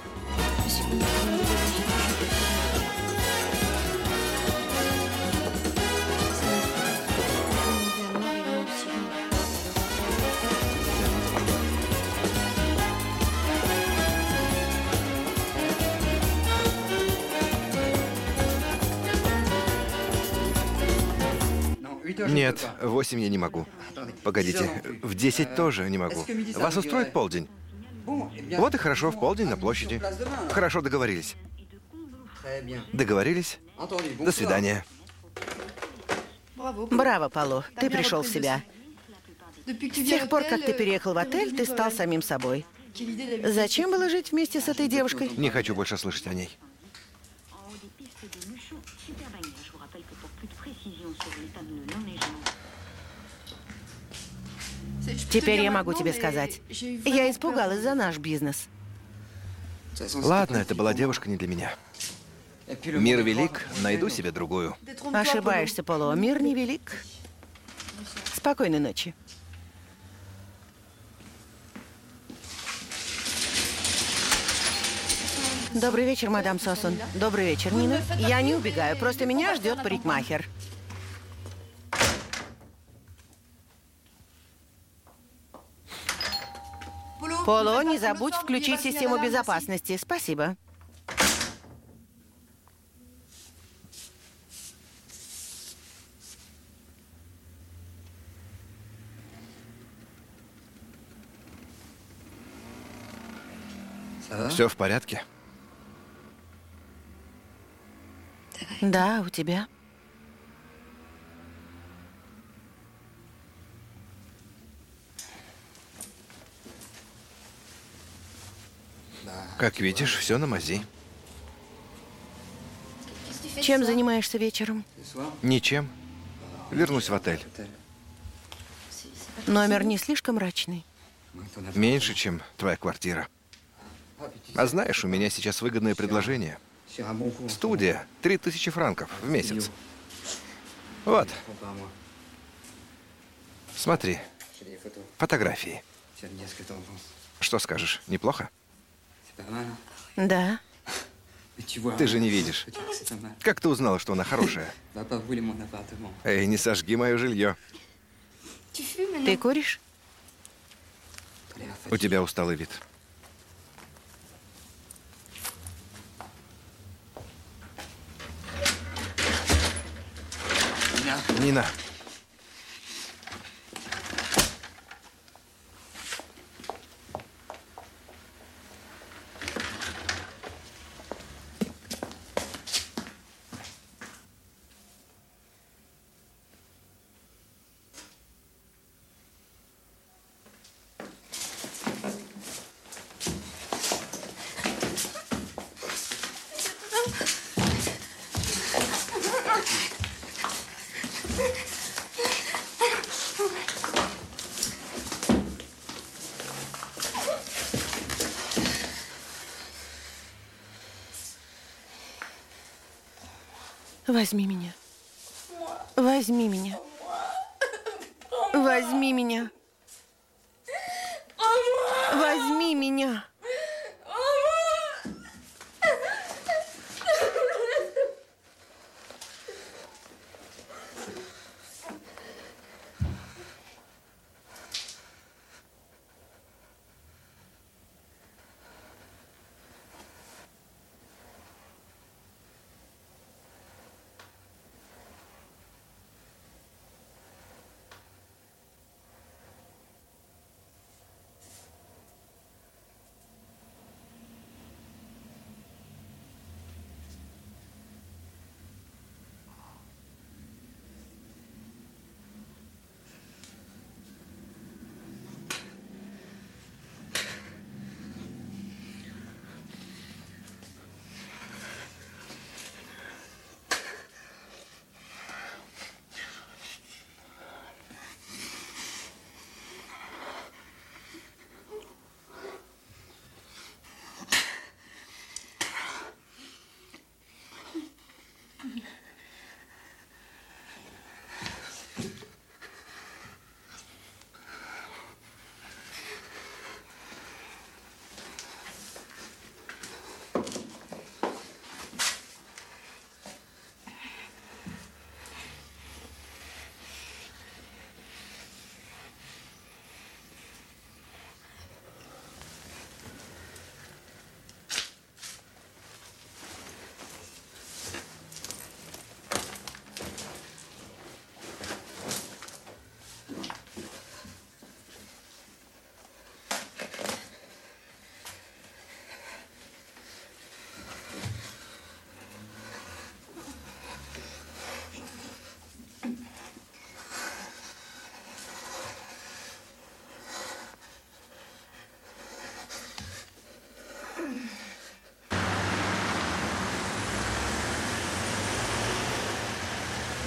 Нет, в 8 я не могу. Погодите, в 10 тоже не могу. Вас устроит полдень? Вот и хорошо, в полдень на площади. Хорошо, договорились. Договорились? До свидания. Браво, Поло. Ты пришел в себя. С тех пор, как ты переехал в отель, ты стал самим собой. Зачем было жить вместе с этой девушкой? Не хочу больше слышать о ней. Теперь я могу тебе сказать. Я испугалась за наш бизнес. Ладно, это была девушка не для меня. Мир велик, найду себе другую. Ошибаешься, Поло. Мир не велик. Спокойной ночи. Добрый вечер, мадам Сосон. Добрый вечер, Нина. Я не убегаю, просто меня ждет парикмахер. Поло, не забудь включить систему безопасности. Спасибо. Все в порядке? Да, у тебя. Как видишь, все на мази. Чем занимаешься вечером? Ничем. Вернусь в отель. Номер не слишком мрачный? Меньше, чем твоя квартира. А знаешь, у меня сейчас выгодное предложение. Студия. 3000 франков в месяц. Вот. Смотри. Фотографии. Что скажешь? Неплохо? Да. Ты же не видишь. Как ты узнала, что она хорошая? Эй, не сожги мое жилье. Ты куришь? У тебя усталый вид. Нина. Возьми меня. Возьми меня. Возьми меня. Возьми меня.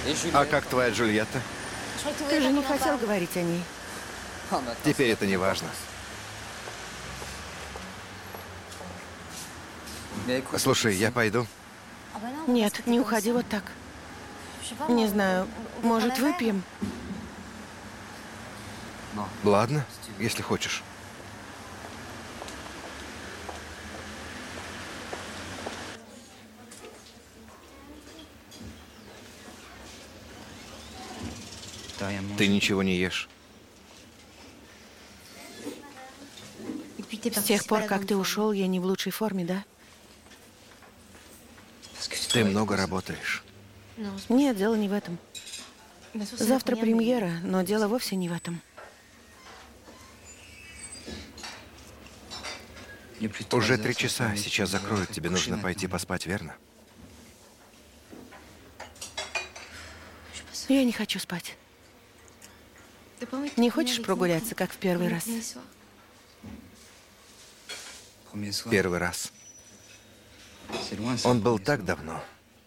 А как твоя Джульетта? Ты же не хотел говорить о ней. Теперь это не важно. Слушай, я пойду. Нет, не уходи вот так. Не знаю, может, выпьем? Ладно, если хочешь. Ты ничего не ешь. С тех пор, как ты ушел, я не в лучшей форме, да? Ты много работаешь. Нет, дело не в этом. Завтра премьера, но дело вовсе не в этом. Уже 3 часа, сейчас закроют. Тебе нужно пойти поспать, верно? Я не хочу спать. Не хочешь прогуляться, как в первый раз? Первый раз. Он был так давно.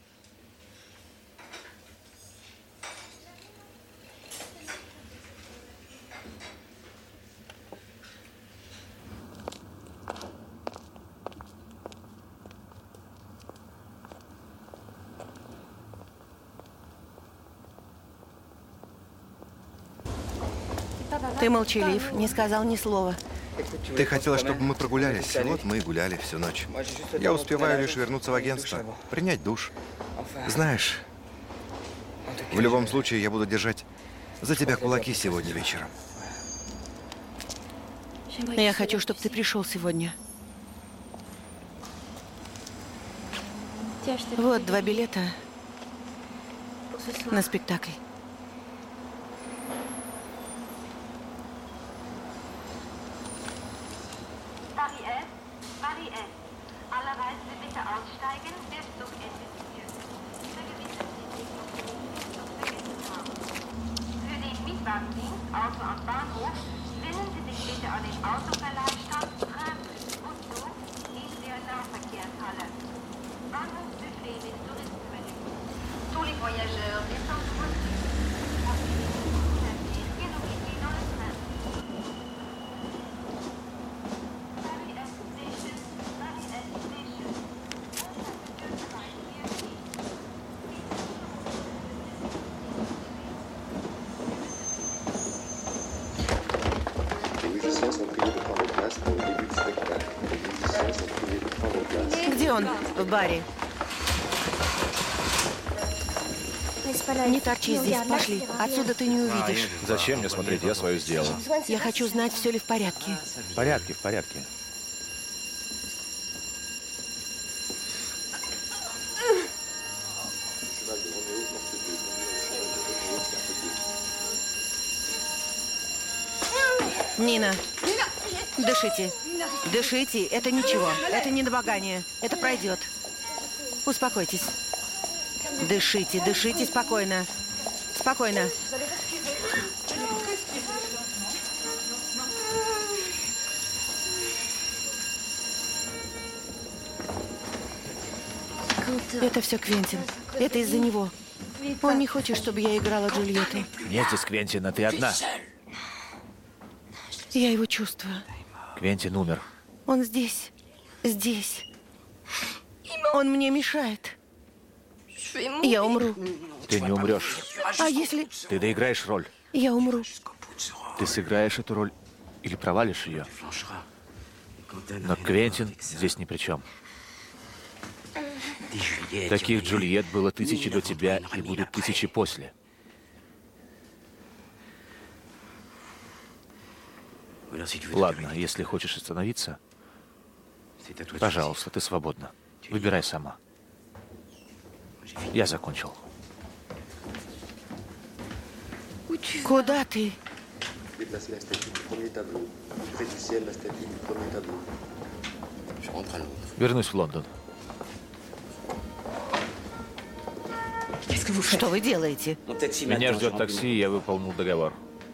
Ты молчалив, не сказал ни слова. Ты хотела, чтобы мы прогулялись. Вот мы и гуляли всю ночь. Я успеваю лишь вернуться в агентство, принять душ. Знаешь, в любом случае я буду держать за тебя кулаки сегодня вечером. Я хочу, чтобы ты пришел сегодня. Вот 2 билета на спектакль. Auto am Bahnhof, wenden Sie sich bitte an den Autoverleihstand Frankfurt und so in der Nahverkehrshalle. Bahnhofsbuffet des Touristenmenü. Tous les voyageurs descendent de votre bus. Profitez du navire et n'oubliez dans le train. Paris S Station, Paris S Station. Где он? В баре. Не торчи здесь, пошли. Отсюда ты не увидишь. Зачем мне смотреть? Я свое сделал. Я хочу знать, все ли в порядке. В порядке, в порядке. Нина, дышите. Дышите, это ничего. Это не недомогание. Это пройдет. Успокойтесь. Дышите, дышите спокойно. Спокойно. Это все Квентин. Это из-за него. Он не хочет, чтобы я играла Джульетту. Нет здесь Квентина, ты одна. Я его чувствую. Квентин умер. Он здесь. Здесь. Он мне мешает. Я умру. Ты не умрешь. А если... Ты доиграешь роль. Я умру. Ты сыграешь эту роль или провалишь ее. Но Квентин здесь ни при чем. Таких Джульетт было 1000 до тебя и будут 1000 после. Ладно, если хочешь остановиться, пожалуйста, ты свободна. Выбирай сама. Я закончил. Куда ты? Вернусь в Лондон. Что вы делаете? Меня ждет такси, и я выполнил договор.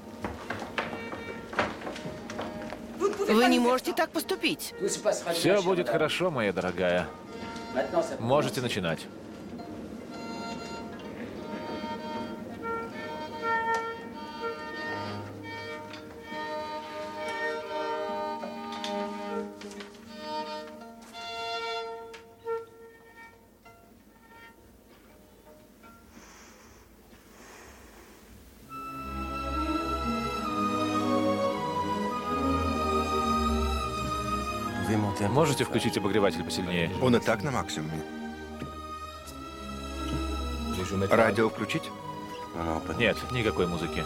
Вы не можете так поступить. Все будет хорошо, моя дорогая. Можете начинать. Можете включить обогреватель посильнее? Он и так на максимуме. Радио включить? Нет, никакой музыки.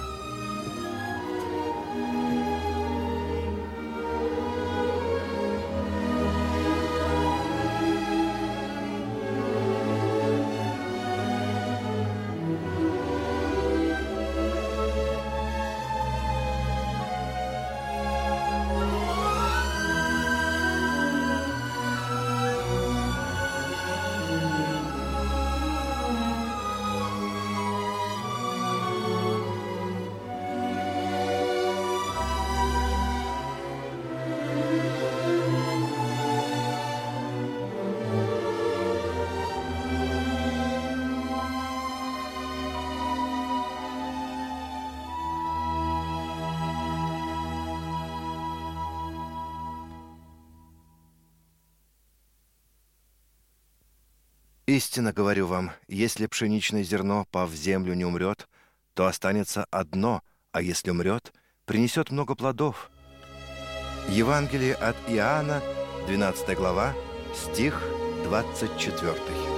Истинно говорю вам, если пшеничное зерно, пав в землю, не умрет, то останется одно, а если умрет, принесет много плодов. Евангелие от Иоанна, 12 глава, стих 24.